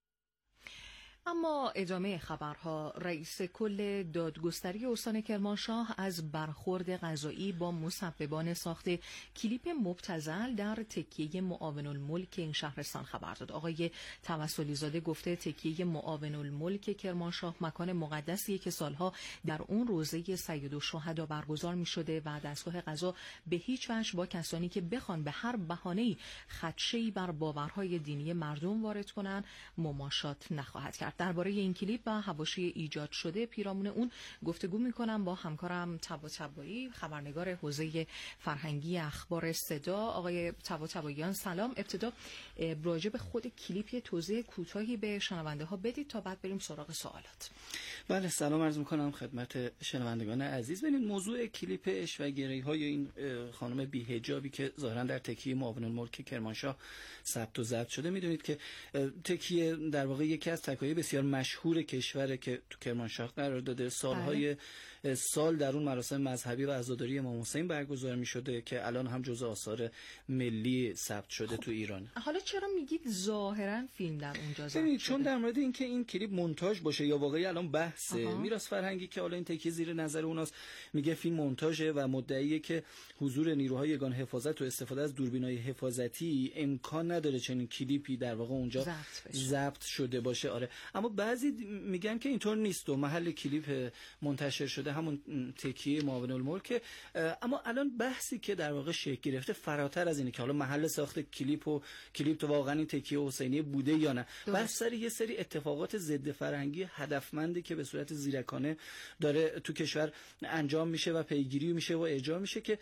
اما ادامه خبرها. رئیس کل دادگستری استان کرمانشاه از برخورد قضایی با مسببان ساخت کلیپ مبتذل در تکیه معاون الملک این شهرستان خبر داد. آقای توسلی زاده گفته تکیه معاون الملک کرمانشاه مکان مقدسیه که سالها در اون روزه سیدالشهدا برگزار می شده و دستگاه قضا به هیچ وجه با کسانی که بخوان به هر بهانه‌ای خدشه‌ای بر باورهای دینی مردم وارد کنن مماشات نخواهد کرد. درباره این کلیپ و حواشی ایجاد شده پیرامون اون گفتگو میکنم با همکارم طباطبایی، خبرنگار حوزه فرهنگی اخبار صدا. آقای طباطباییان سلام. ابتدا راجع به خود کلیپ توضیح کوتاهی به شنونده ها بدید تا بعد بریم سراغ سوالات. بله سلام عرض میکنم خدمت شنوندگان عزیز. ببینید موضوع کلیپ اشوه‌گری های این خانم بی‌حجابی که ظاهرا در تکیه معاون الملک کرمانشاه ثبت و ضبط شده، میدونید که تکیه در واقع یکی از تکایای بسیار مشهور کشوره که تو کرمانشاه قرار داده. سالهای سال در اون مراسم مذهبی و عزاداری امام حسین برگزار می شده که الان هم جزء آثار ملی ثبت شده. خب تو ایران. حالا چرا میگید ظاهرا فیلم در اونجا ضبط شده؟ چون در مورد اینکه این کلیپ مونتاژ باشه یا واقعی الان بحث میراث فرهنگی که حالا این تکیه زیر نظر اوناست، میگه فیلم مونتاژه و مدعیه که حضور نیروهای یگان حفاظت و استفاده از دوربینای حفاظتی امکان نداره چنین کلیپی در واقع اونجا ضبط شده باشه. آره، اما بعضی میگن که اینطور نیست و محل کلیپ منتشر شده همون تکیه معاون الملک. اما الان بحثی که در واقع شکل گرفته فراتر از اینه که حالا محل ساخت کلیپ و کلیپ تو واقعا این تکیه حسینی بوده یا نه. بحث سر یه سری اتفاقات ضد فرهنگی هدفمندی که به صورت زیرکانه داره تو کشور انجام میشه و پیگیری میشه و اجرا میشه که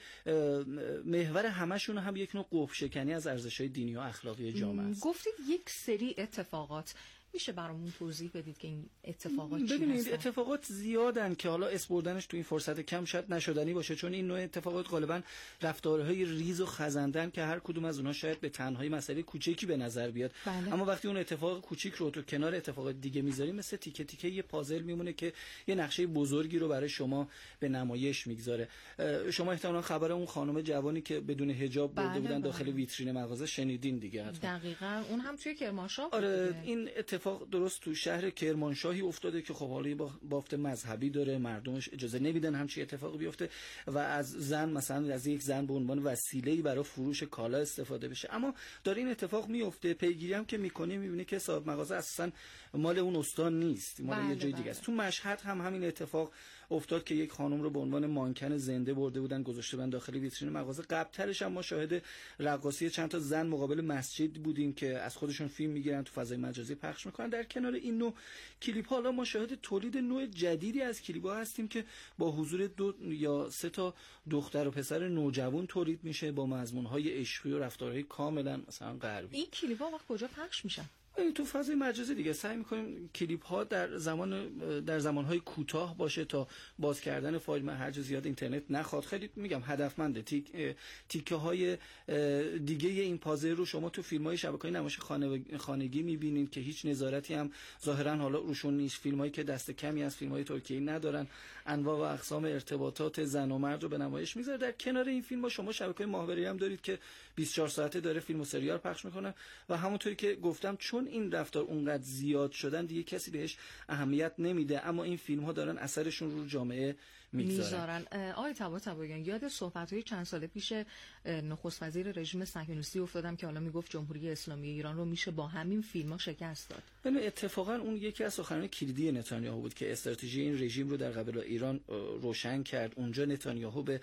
محور همشون هم یک نوع قفل شکنی از ارزش‌های دینی و اخلاقی جامعه است. گفتید یک سری اتفاقات، میشه برامون توضیح بدید که این اتفاقات چی هستن؟ ببینید اتفاقات زیادن که حالا اسپردنش تو این فرصت کم شاید نشدنی باشه، چون این نوع اتفاقات غالبا رفتارهای ریز و خزندن که هر کدوم از اونها شاید به تنهایی مسئله کوچیکی به نظر بیاد. بله. اما وقتی اون اتفاق کوچیک رو تو کنار اتفاقات دیگه میذاریم مثل تیکه تیکه یه پازل میمونه که یه نقشه بزرگی رو برای شما به نمایش میگذاره. شما احتمالاً خبر اون خانم جوانی که بدون حجاب برده بودن بله. داخل ویترین مغازه شنیدین دیگه حتما. دقیقاً اون هم توی کرمانشاه. آره، این اتفاق درست تو شهر کرمانشاهی افتاده که خب حالا با بافت مذهبی داره، مردمش اجازه نمیدن همچین اتفاقی بیفته و از زن مثلا از یک زن به عنوان وسیله‌ای برای فروش کالا استفاده بشه. اما داره این اتفاق میفته، پیگیری هم که میکنه میبینه که صاحب مغازه اساسا مال اون استان نیست، مال بله یه جای دیگه است. تو مشهد هم همین اتفاق افتاد که یک خانم رو به عنوان مانکن زنده برده بودن گذاشته بودن داخل ویترین مغازه. قبل‌ترش هم ما شاهد رقاصی چند تا زن مقابل مسجد بودیم که از خودشون فیلم میگیرن تو فضای مجازی پخش میکنن. در کنار این نوع کلیپ ها حالا ما شاهد تولید نوع جدیدی از کلیپ ها هستیم که با حضور دو یا سه تا دختر و پسر نوجوان تولید میشه با مضمون های عشقی و رفتارهای کاملا مثلا غربی. این کلیپ ها وقت کجا پخش میشن؟ تو فضای مجازی دیگه سعی میکنیم کلیپ ها در زمان در زمان های کوتاه باشه تا باز کردن فایل هر جا زیاد اینترنت نخواد. خیلی میگم هدفمنده. تیک تیکه های دیگه این پازل رو شما تو فیلم های شبکه‌های نمایش خانگی میبینید که هیچ نظارتی هم ظاهرا حالا روشون نیست. فیلم هایی که دست کمی از فیلم های ترکیه‌ای ندارن، انواع و اقسام ارتباطات زن و مرد رو به نمایش میذاره. در کنار این فیلم ها شما شبکه‌های ماهواره‌ای هم دارید که بیست و چهار ساعته داره فیلم و سریال پخش میکنه و همونطوری که گفتم چون این رفتار اونقدر زیاد شدن دیگه کسی بهش اهمیت نمیده، اما این فیلم ها دارن اثرشون رو جامعه میگذارن. آقای طباطباییان یاد صحبت‌های چند سال پیش نخست وزیر رژیم صهیونیستی افتادم که حالا میگفت جمهوری اسلامی ایران رو میشه با همین فیلم‌ها شکست داد. ببین اتفاقا اون یکی از سخنرانی کلیدی نتانیاهو بود که استراتژی این رژیم رو در قبال ایران روشن کرد. اونجا نتانیاهو به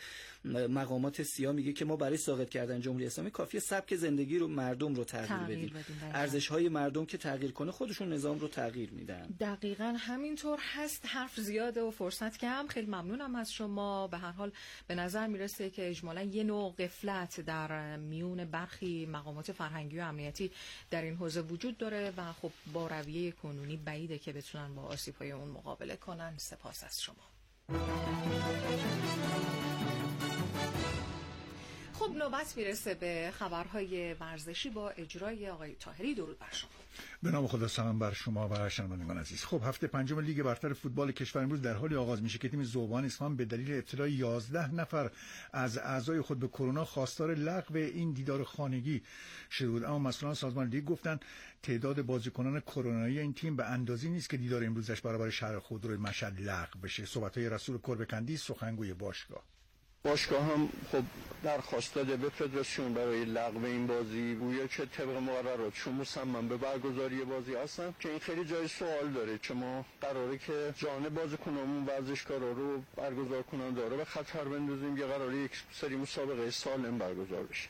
مقامات سیا میگه که ما برای ساقط کردن جمهوری اسلامی کافیه سبک زندگی رو مردم رو تغییر بدیم. ارزش‌های مردم که تغییر کنه خودشون نظام رو تغییر میدن. دقیقاً همینطور هست. حرف زیاده و فرصت کم. خیلی ممنونم از شما. به هر حال به نظر میرسه که اجمالاً یه نوع غفلت در میون برخی مقامات فرهنگی و امنیتی در این حوزه وجود داره و خب با رویه کنونی بعیده که بتونن با آسیب‌های اون مقابله کنن. سپاس از شما. خب نوبت میرسه به خبرهای ورزشی با اجرای آقای طاهری. درود بر شما. به نام خدا، سلام بر شما و شنوندگان عزیز. خب هفته پنجم لیگ برتر فوتبال کشور امروز در حال آغاز میشه که تیم ذوبان اصفهان به دلیل ابتلای یازده نفر از اعضای خود به کرونا خواستار لغو این دیدار خانگی شده بود. اما مسئولان سازمان لیگ گفتن تعداد بازیکنان کرونایی این تیم به اندازه‌ای نیست که دیدار امروزش برابر شهر خودروی مشهد لغو بشه. صحبت‌های رسول کربکندی، سخنگوی باشگاه. باشگاه هم خب درخواست داده به فدراسیون برای لغو این بازی، گویا که طبق مقرراتشون مصمم به برگزاری بازی هستن که این خیلی جای سوال داره که ما قراره که جان بازیکنامون ورزشکارا رو برگزار کنن داره به خطر بندازیم یا قراره یک سری مسابقه سالم برگزار بشه.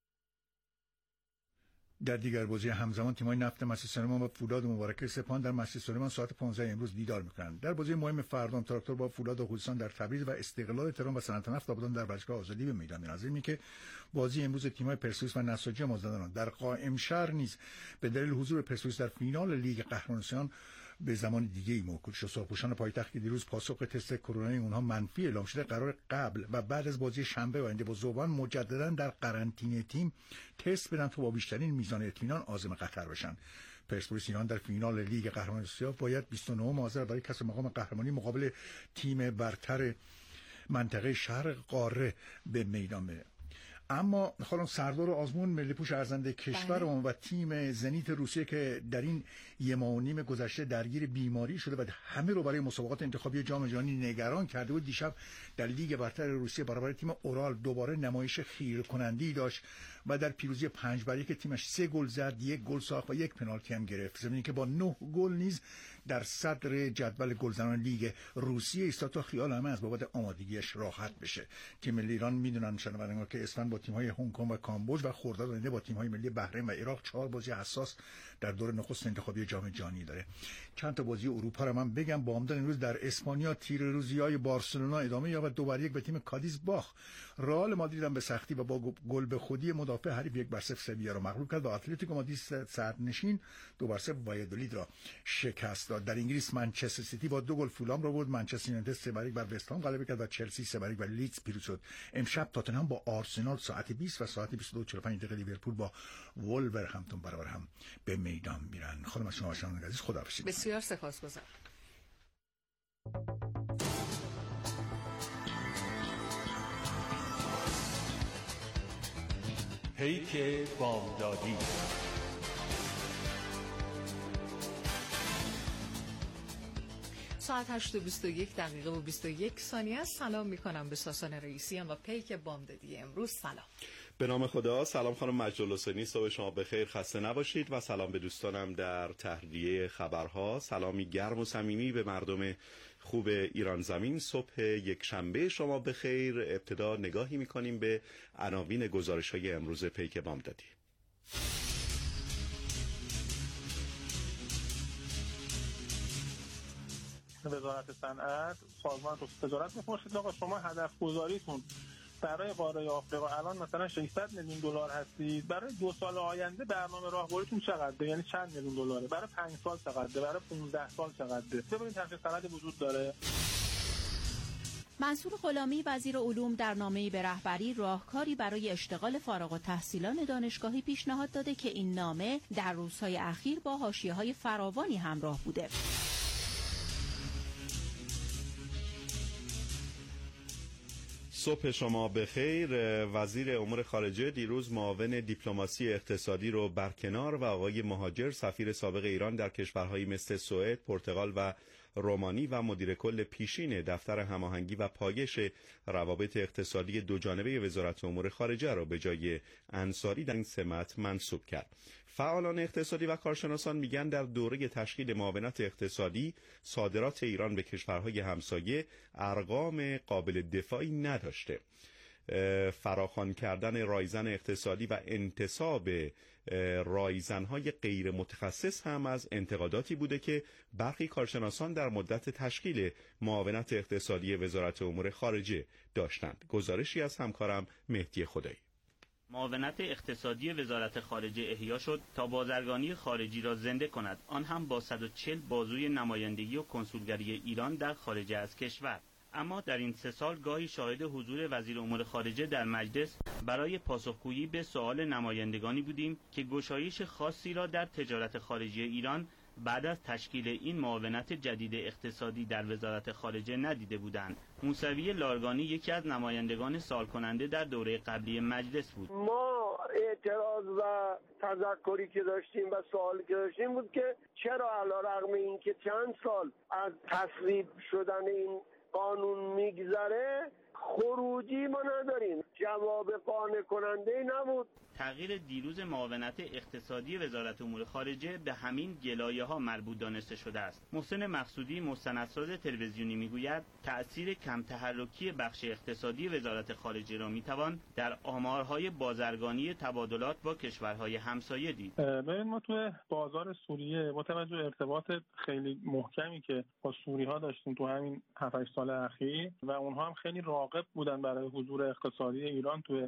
در دیگر بازی همزمان تیم‌های نفت مسجد سلیمان و فولاد مبارکه سپاهان در مسجد سلیمان ساعت پانزده امروز دیدار می‌کنند. در بازی مهم فردا تراکتور با فولاد و خوزستان در تبریز و استقلال تهران و صنعت نفت آبادان در ورزشگاه آزادی به میدان می‌رسند. می که بازی امروز تیم‌های پرسپولیس و نساجی مازندران در قائم شهر نیز به دلیل حضور پرسپولیس در فینال لیگ قهرمانان به زمان دیگه‌ای موکول شد. سرخپوشان پایتخت که دیروز پاسخ تست کرونایی اونها منفی اعلام شده، قرار قبل و بعد از بازی شنبه آینده با ذوبان مجددا در قرنطینه تیم تست بدن تا با بیشترین میزان اطمینان عازم قطر بشن. پرسپولیس ایران در فینال لیگ قهرمانان آسیا باید بیست و نه آذر برای کسب مقام قهرمانی مقابل تیم برتر منطقه شرق قاره به میدان بره. اما خانم سردار آزمون ملی پوش ارزنده کشورمون و تیم زنیت روسیه که در این یه ماه و نیم گذشته درگیر بیماری شده و همه رو برای مسابقات انتخابی جام جهانی نگران کرده بود، دیشب در لیگ برتر روسیه برابر تیم اورال دوباره نمایش خیره کننده‌ای داشت و در پیروزی پنج بر یک تیمش سه گل زد، یک گل ساخت و یک پنالتی هم گرفت. زمینی که با نه گل نیز در صدر جدول گلزنان لیگ روسیه ایستاد تا خیال همه از بابت آمادگیش راحت بشه. تیم ملی ایران میدونن شنوندگان که اسفند با تیم‌های هنگ کنگ و کامبوج و خرداد آینده با تیم‌های ملی بحرین و عراق چهار بازی حساس در دور نخست انتخابی جام جهانی داره. چند تا بازی اروپا رو من بگم. بامداد امروز در اسپانیا تیرروزی‌های بارسلونا ادامه یافت، دو بر یک به تیم کادیز باخت. رئال مادرید هم به سختی و با گل به خودی مدافع حریف یک بر صفر سویا رو مغلوب کرد و اتلتیکو مادرید صدرنشین دو بر صفر وایادولید را شکست داد. در انگلیس منچستر سیتی با دو گل فولام رو برد، منچستر یونایتد سه بر یک بر وست هم غلبه کرد و چلسی سه بر یک بر لیدز پیروز شد. امشب تاتنهام با آرسنال ساعت بیست و ساعت بیست و دو و چهل و پنج دقیقه لیورپول با وولورهمپتون برابر هم به میدان میرن. خانم شما شنوندگان عزیز خداحافظ. بسیار سپاسگزارم. پیک بامدادی. ساعت هشت و بیست و یک دقیقه و بیست و یک ثانیه است. سلام میکنم به ساسان رئیسی و پیک بامدادی امروز. سلام. به نام خدا. سلام خانم مجدالحسینی، صبح شما بخیر، خسته نباشید و سلام به دوستانم در تهیه خبرها. سلامی گرم و صمیمی به مردم خوب ایران زمین. صبح یک شنبه شما بخیر. ابتدا نگاهی میکنیم به عناوین گزارش‌های امروز پیک بامدادی. وزارت صنعت سازمان تجارت می‌پرسید آقا شما هدف گذاریتون برای قاره آفریقا الان مثلا ششصد میلیون دلار هستید، برای دو سال آینده برنامه راهبریتون چقدره؟ یعنی چند میلیون دلاره؟ برای پنج سال چقدره؟ برای پانزده سال چقدره؟ ببینید تحقیق سند وجود داره. منصور غلامی وزیر علوم در نامه‌ای به رهبری راهکاری برای اشتغال فارغ التحصیلان دانشگاهی پیشنهاد داده که این نامه در روزهای اخیر با حاشیه‌های فراوانی همراه بوده. صبح شما بخیر. وزیر امور خارجه دیروز معاون دیپلماسی اقتصادی رو برکنار و آقای مهاجر سفیر سابق ایران در کشورهایی مثل سوئد، پرتغال و رومانی و مدیر کل پیشین دفتر هماهنگی و پایش روابط اقتصادی دوجانبه وزارت امور خارجه را به جای انصاری در این سمت منصوب کرد. فعالان اقتصادی و کارشناسان میگن در دوره تشکیل معاونت اقتصادی صادرات ایران به کشورهای همسایه ارقام قابل دفاعی نداشته. فراخوان کردن رایزن اقتصادی و انتصاب رایزن‌های غیر متخصص هم از انتقاداتی بوده که برخی کارشناسان در مدت تشکیل معاونت اقتصادی وزارت امور خارجه داشتند. گزارشی از همکارم مهدی خدایی. معاونت اقتصادی وزارت خارجه احیا شد تا بازرگانی خارجی را زنده کند، آن هم با صد و چهل بازوی نمایندگی و کنسولگری ایران در خارج از کشور. اما در این سه سال گاهی شاهد حضور وزیر امور خارجه در مجلس برای پاسخگویی به سؤال نمایندگانی بودیم که گشایش خاصی را در تجارت خارجی ایران بعد از تشکیل این معاونت جدید اقتصادی در وزارت خارجه ندیده بودند. موسوی لارگانی یکی از نمایندگان سوال کننده در دوره قبلی مجلس بود. ما اعتراض و تذکری که داشتیم و سوالی که داشتیم بود که چرا علیرغم اینکه چند سال از تصویب شدن این قانون میگذره خروجی ما نداریم. جواب قانع کننده نبود. تغییر دیروز معاونت اقتصادی وزارت امور خارجه به همین گلایه ها مربوط دانسته شده است. محسن مقصودی مستندساز تلویزیونی میگوید تأثیر کم تحرکی بخش اقتصادی وزارت خارجه را میتوان در آمارهای بازرگانی تبادلات با کشورهای همسایه دید. ببین ما تو بازار سوریه با توجه ارتباط خیلی محکمی که با سوری ها داشتیم تو همین هفت هشت سال اخیر و اونها هم خیلی راغب بودن برای حضور اقتصادی ایران تو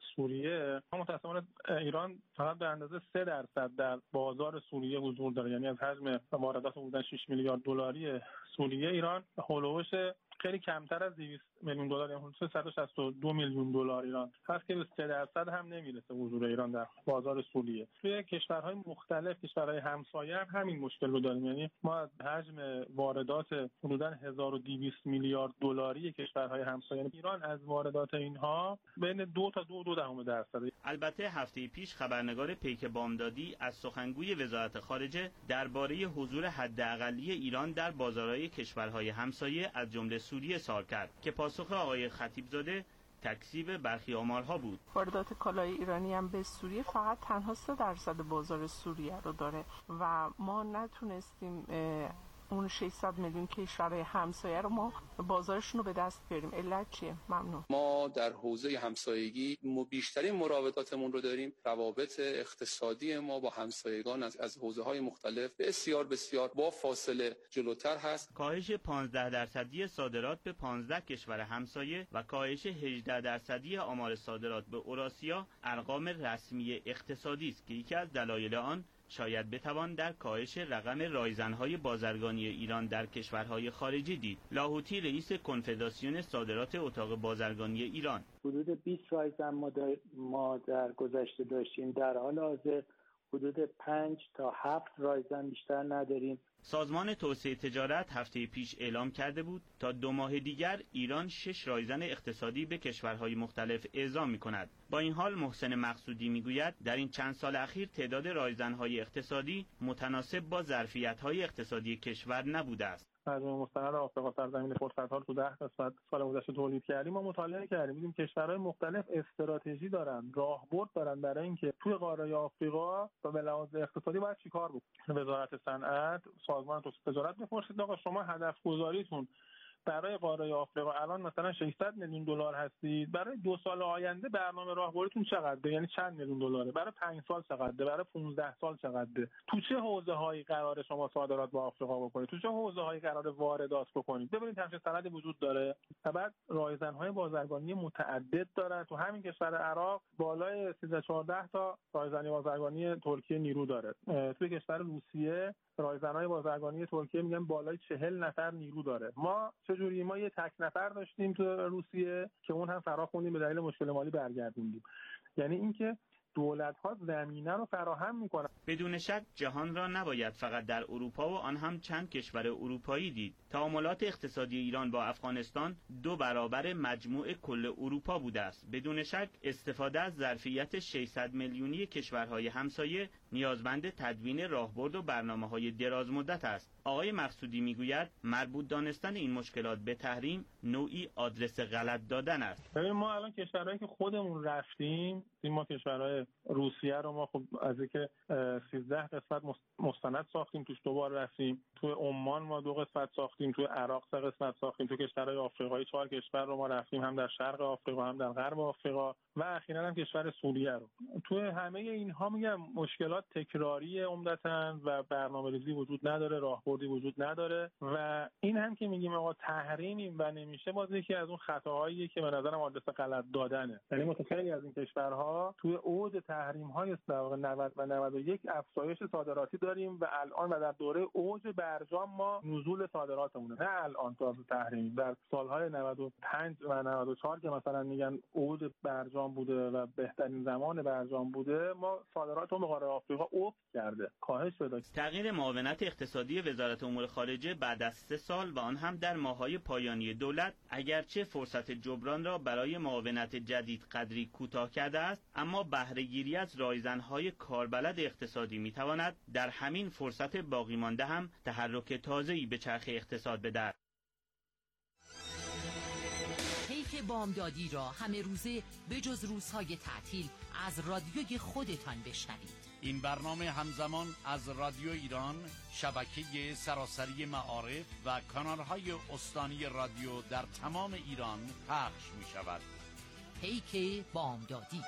سوریه. متأسفانه ایران فقط به اندازه سه درصد در بازار سوریه حضور داره، یعنی از حجم واردات حدود شش میلیارد دلاری سوریه ایران هولوش خیلی کمتر از دویست میلیون دلار، یعنی حدود صد و شصت و دو میلیون دلار ایران هست که به سه درصد هم نمیرسه حضور ایران در بازار سوریه. توی کشورهای مختلف، کشورهای همسایه هم همین مشکل رو داریم، یعنی ما از حجم واردات حدود هزار و دویست میلیارد دلاری کشورهای همسایه، یعنی ایران از واردات اینها بین دو تا دو دو دهم درصد. البته هفته پیش خبرنگار پیک بامدادی از سخنگوی وزارت خارجه درباره حضور حداقلی ایران در بازارهای کشورهای همسایه از جمله سوریه سوال کرد که پاسخ آقای خطیبزاده تکذیب برخی آمارها بود. واردات کالای ایرانی هم به سوریه فقط تنها سه درصد بازار سوریه رو داره و ما نتونستیم اون ششصد میلیون کشور همسایه رو ما بازارشون رو به دست بیاریم. علت چیه؟ ممنون. ما در حوزه همسایگی بیشترین مراوداتمون رو داریم. روابط اقتصادی ما با همسایگان از از حوزه‌های مختلف بسیار بسیار با فاصله جلوتر هست. کاهش پانزده درصدی صادرات به پانزده کشور همسایه و کاهش هجده درصدی آمار صادرات به اوراسیا ارقام رسمی اقتصادی است که یکی از دلایل آن شاید بتوان در کاهش رقم رایزن‌های بازرگانی ایران در کشورهای خارجی دید. لاهوتی رئیس کنفدراسیون صادرات اتاق بازرگانی ایران: حدود بیست رایزن ما در, ما در گذشته داشتیم، در حال حاضر حدود پنج تا هفت رایزن بیشتر نداریم. سازمان توسعه تجارت هفته پیش اعلام کرده بود تا دو ماه دیگر ایران شش رایزن اقتصادی به کشورهای مختلف اعزام می‌کند. با این حال محسن مقصودی میگوید در این چند سال اخیر تعداد رایزن‌های اقتصادی متناسب با ظرفیت‌های اقتصادی کشور نبوده است. مجموعه مستند آفریقا سرزمین فرصت‌ها رو تو ده قسمت سال گذشته تولید کردیم. ما مطالعه کردیم، دیدیم کشورهای مختلف استراتژی دارن، راهبرد دارن برای اینکه توی قاره آفریقا به لحاظ اقتصادی باید چیکار بکنه. وزارت صنعت، سازمان توسعه تجارت می‌پرسید آقا شما هدف گذاریتون برای قاره آفریقا الان مثلا ششصد میلیون دلار هستید، برای دو سال آینده برنامه راهبریتون چقدره؟ یعنی چند میلیون دلاره؟ برای پنج سال چقدره؟ برای پانزده سال چقدره؟ تو چه حوزه‌هایی قراره شما صادرات با آفریقا بکنید؟ تو چه حوزه‌هایی قراره واردات بکنید؟ ببینید همچین سندی وجود داره. بعد رایزن‌های بازرگانی متعدد دارن. تو همین کشور عراق بالای سیزده چهارده تا رایزنی بازرگانی ترکیه نیرو داره. توی کشور روسیه رایزن‌های بازرگانی ترکیه میگن بالای چهل نفر نیرو داره. ما چجوری؟ ما یه تک نفر داشتیم تو روسیه که اون هم فرا خوندیم، به دلیل مشکل مالی برگردوندیم. یعنی اینکه دولت‌ها زمینه رو فراهم می‌کنن. بدون شک جهان را نباید فقط در اروپا و آن هم چند کشور اروپایی دید. تعاملات اقتصادی ایران با افغانستان دو برابر مجموع کل اروپا بوده است. بدون شک استفاده از ظرفیت ششصد میلیونی کشورهای همسایه نیازمند تدوین راهبرد و برنامه‌های دراز مدت است. آقای مقصودی میگوید مربوط دانستن این مشکلات به تحریم نوعی آدرس غلط دادن است. ببین ما الان کشورهایی که خودمون رفتیم، ما کشورهای روسیه رو ما خب از اینکه سیزده قسمت مستند ساختیم توش دوبار رفتیم، تو عمان ما دو قسمت ساختیم، تو عراق سه قسمت ساختیم، تو کشورهای آفریقایی چهار کشور رو ما رفتیم، هم در شرق آفریقا هم در غرب آفریقا و اخیراً هم کشور سوریه رو. تو همه اینها میگم مشکلات تکراری عمدتاً و برنامه‌ریزی وجود نداره، راهبردی وجود نداره و این هم که میگیم آقا تحریمیم و نمیشه، باز یکی از اون خطاهایی که به نظرم آدرس غلط دادنه. یعنی متخیلی از این کشورها توی اوج اوج تحریم های نود و نود و یک افزایش صادراتی داریم و الان و در دوره اوج برجام ما نزول صادراتمونه، نه الان تا تحریم. در سالهای نود و پنج و نود و چهار که مثلا میگن اوج برجام بوده و بهترین زمان برجام بوده، ما صادراتمون به قاره آفریقا افت کرده، کاهش پیدا کرده. تغییر معاونت اقتصادی وزارت امور خارجه بعد از سه سال و آن هم در ماه‌های پایانی دولت، اگرچه فرصت جبران را برای معاونت جدید قدری کوتاه کرده است، اما بهره‌گیری از رایزن‌های کاربلد اقتصادی می‌تواند در همین فرصت باقی مانده هم تحرک تازه‌ای به چرخ اقتصاد بدهد. پیک بامدادی را همه روزه بجز روزهای تعطیل از رادیوی خودتان بشنوید. این برنامه همزمان از رادیو ایران، شبکه سراسری معارف و کانالهای استانی رادیو در تمام ایران پخش می شود. پیک بامدادی.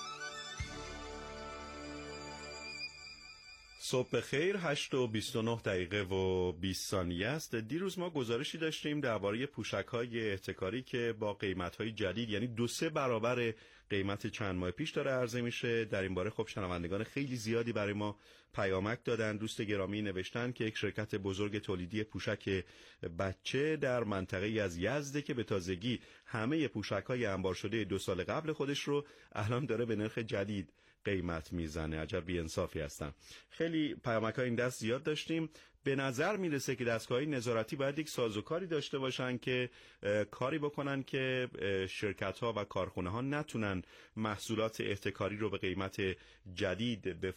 صبح خیر، هشت و بیست و نه دقیقه و بیست ثانیه است. دیروز ما گزارشی داشتیم درباره پوشک‌های احتکاری که با قیمت‌های جدید، یعنی دو سه برابر قیمت چند ماه پیش داره عرضه میشه. در این باره خب شنوندگان خیلی زیادی برای ما پیامک دادن. دوست گرامی نوشتن که یک شرکت بزرگ تولیدی پوشک بچه در منطقه‌ای از یزد که به تازگی همه پوشک‌های انبار شده دو سال قبل خودش رو الان داره به نرخ جدید قیمت میزنه. عجب بی‌انصافی هستن. خیلی پیامک‌های این دست زیاد داشتیم. به نظر میرسه که دستگاه‌های نظارتی باید یک سازوکاری داشته باشن که کاری بکنن که شرکت‌ها و کارخونه‌ها نتونن محصولات احتکاری رو به قیمت جدید به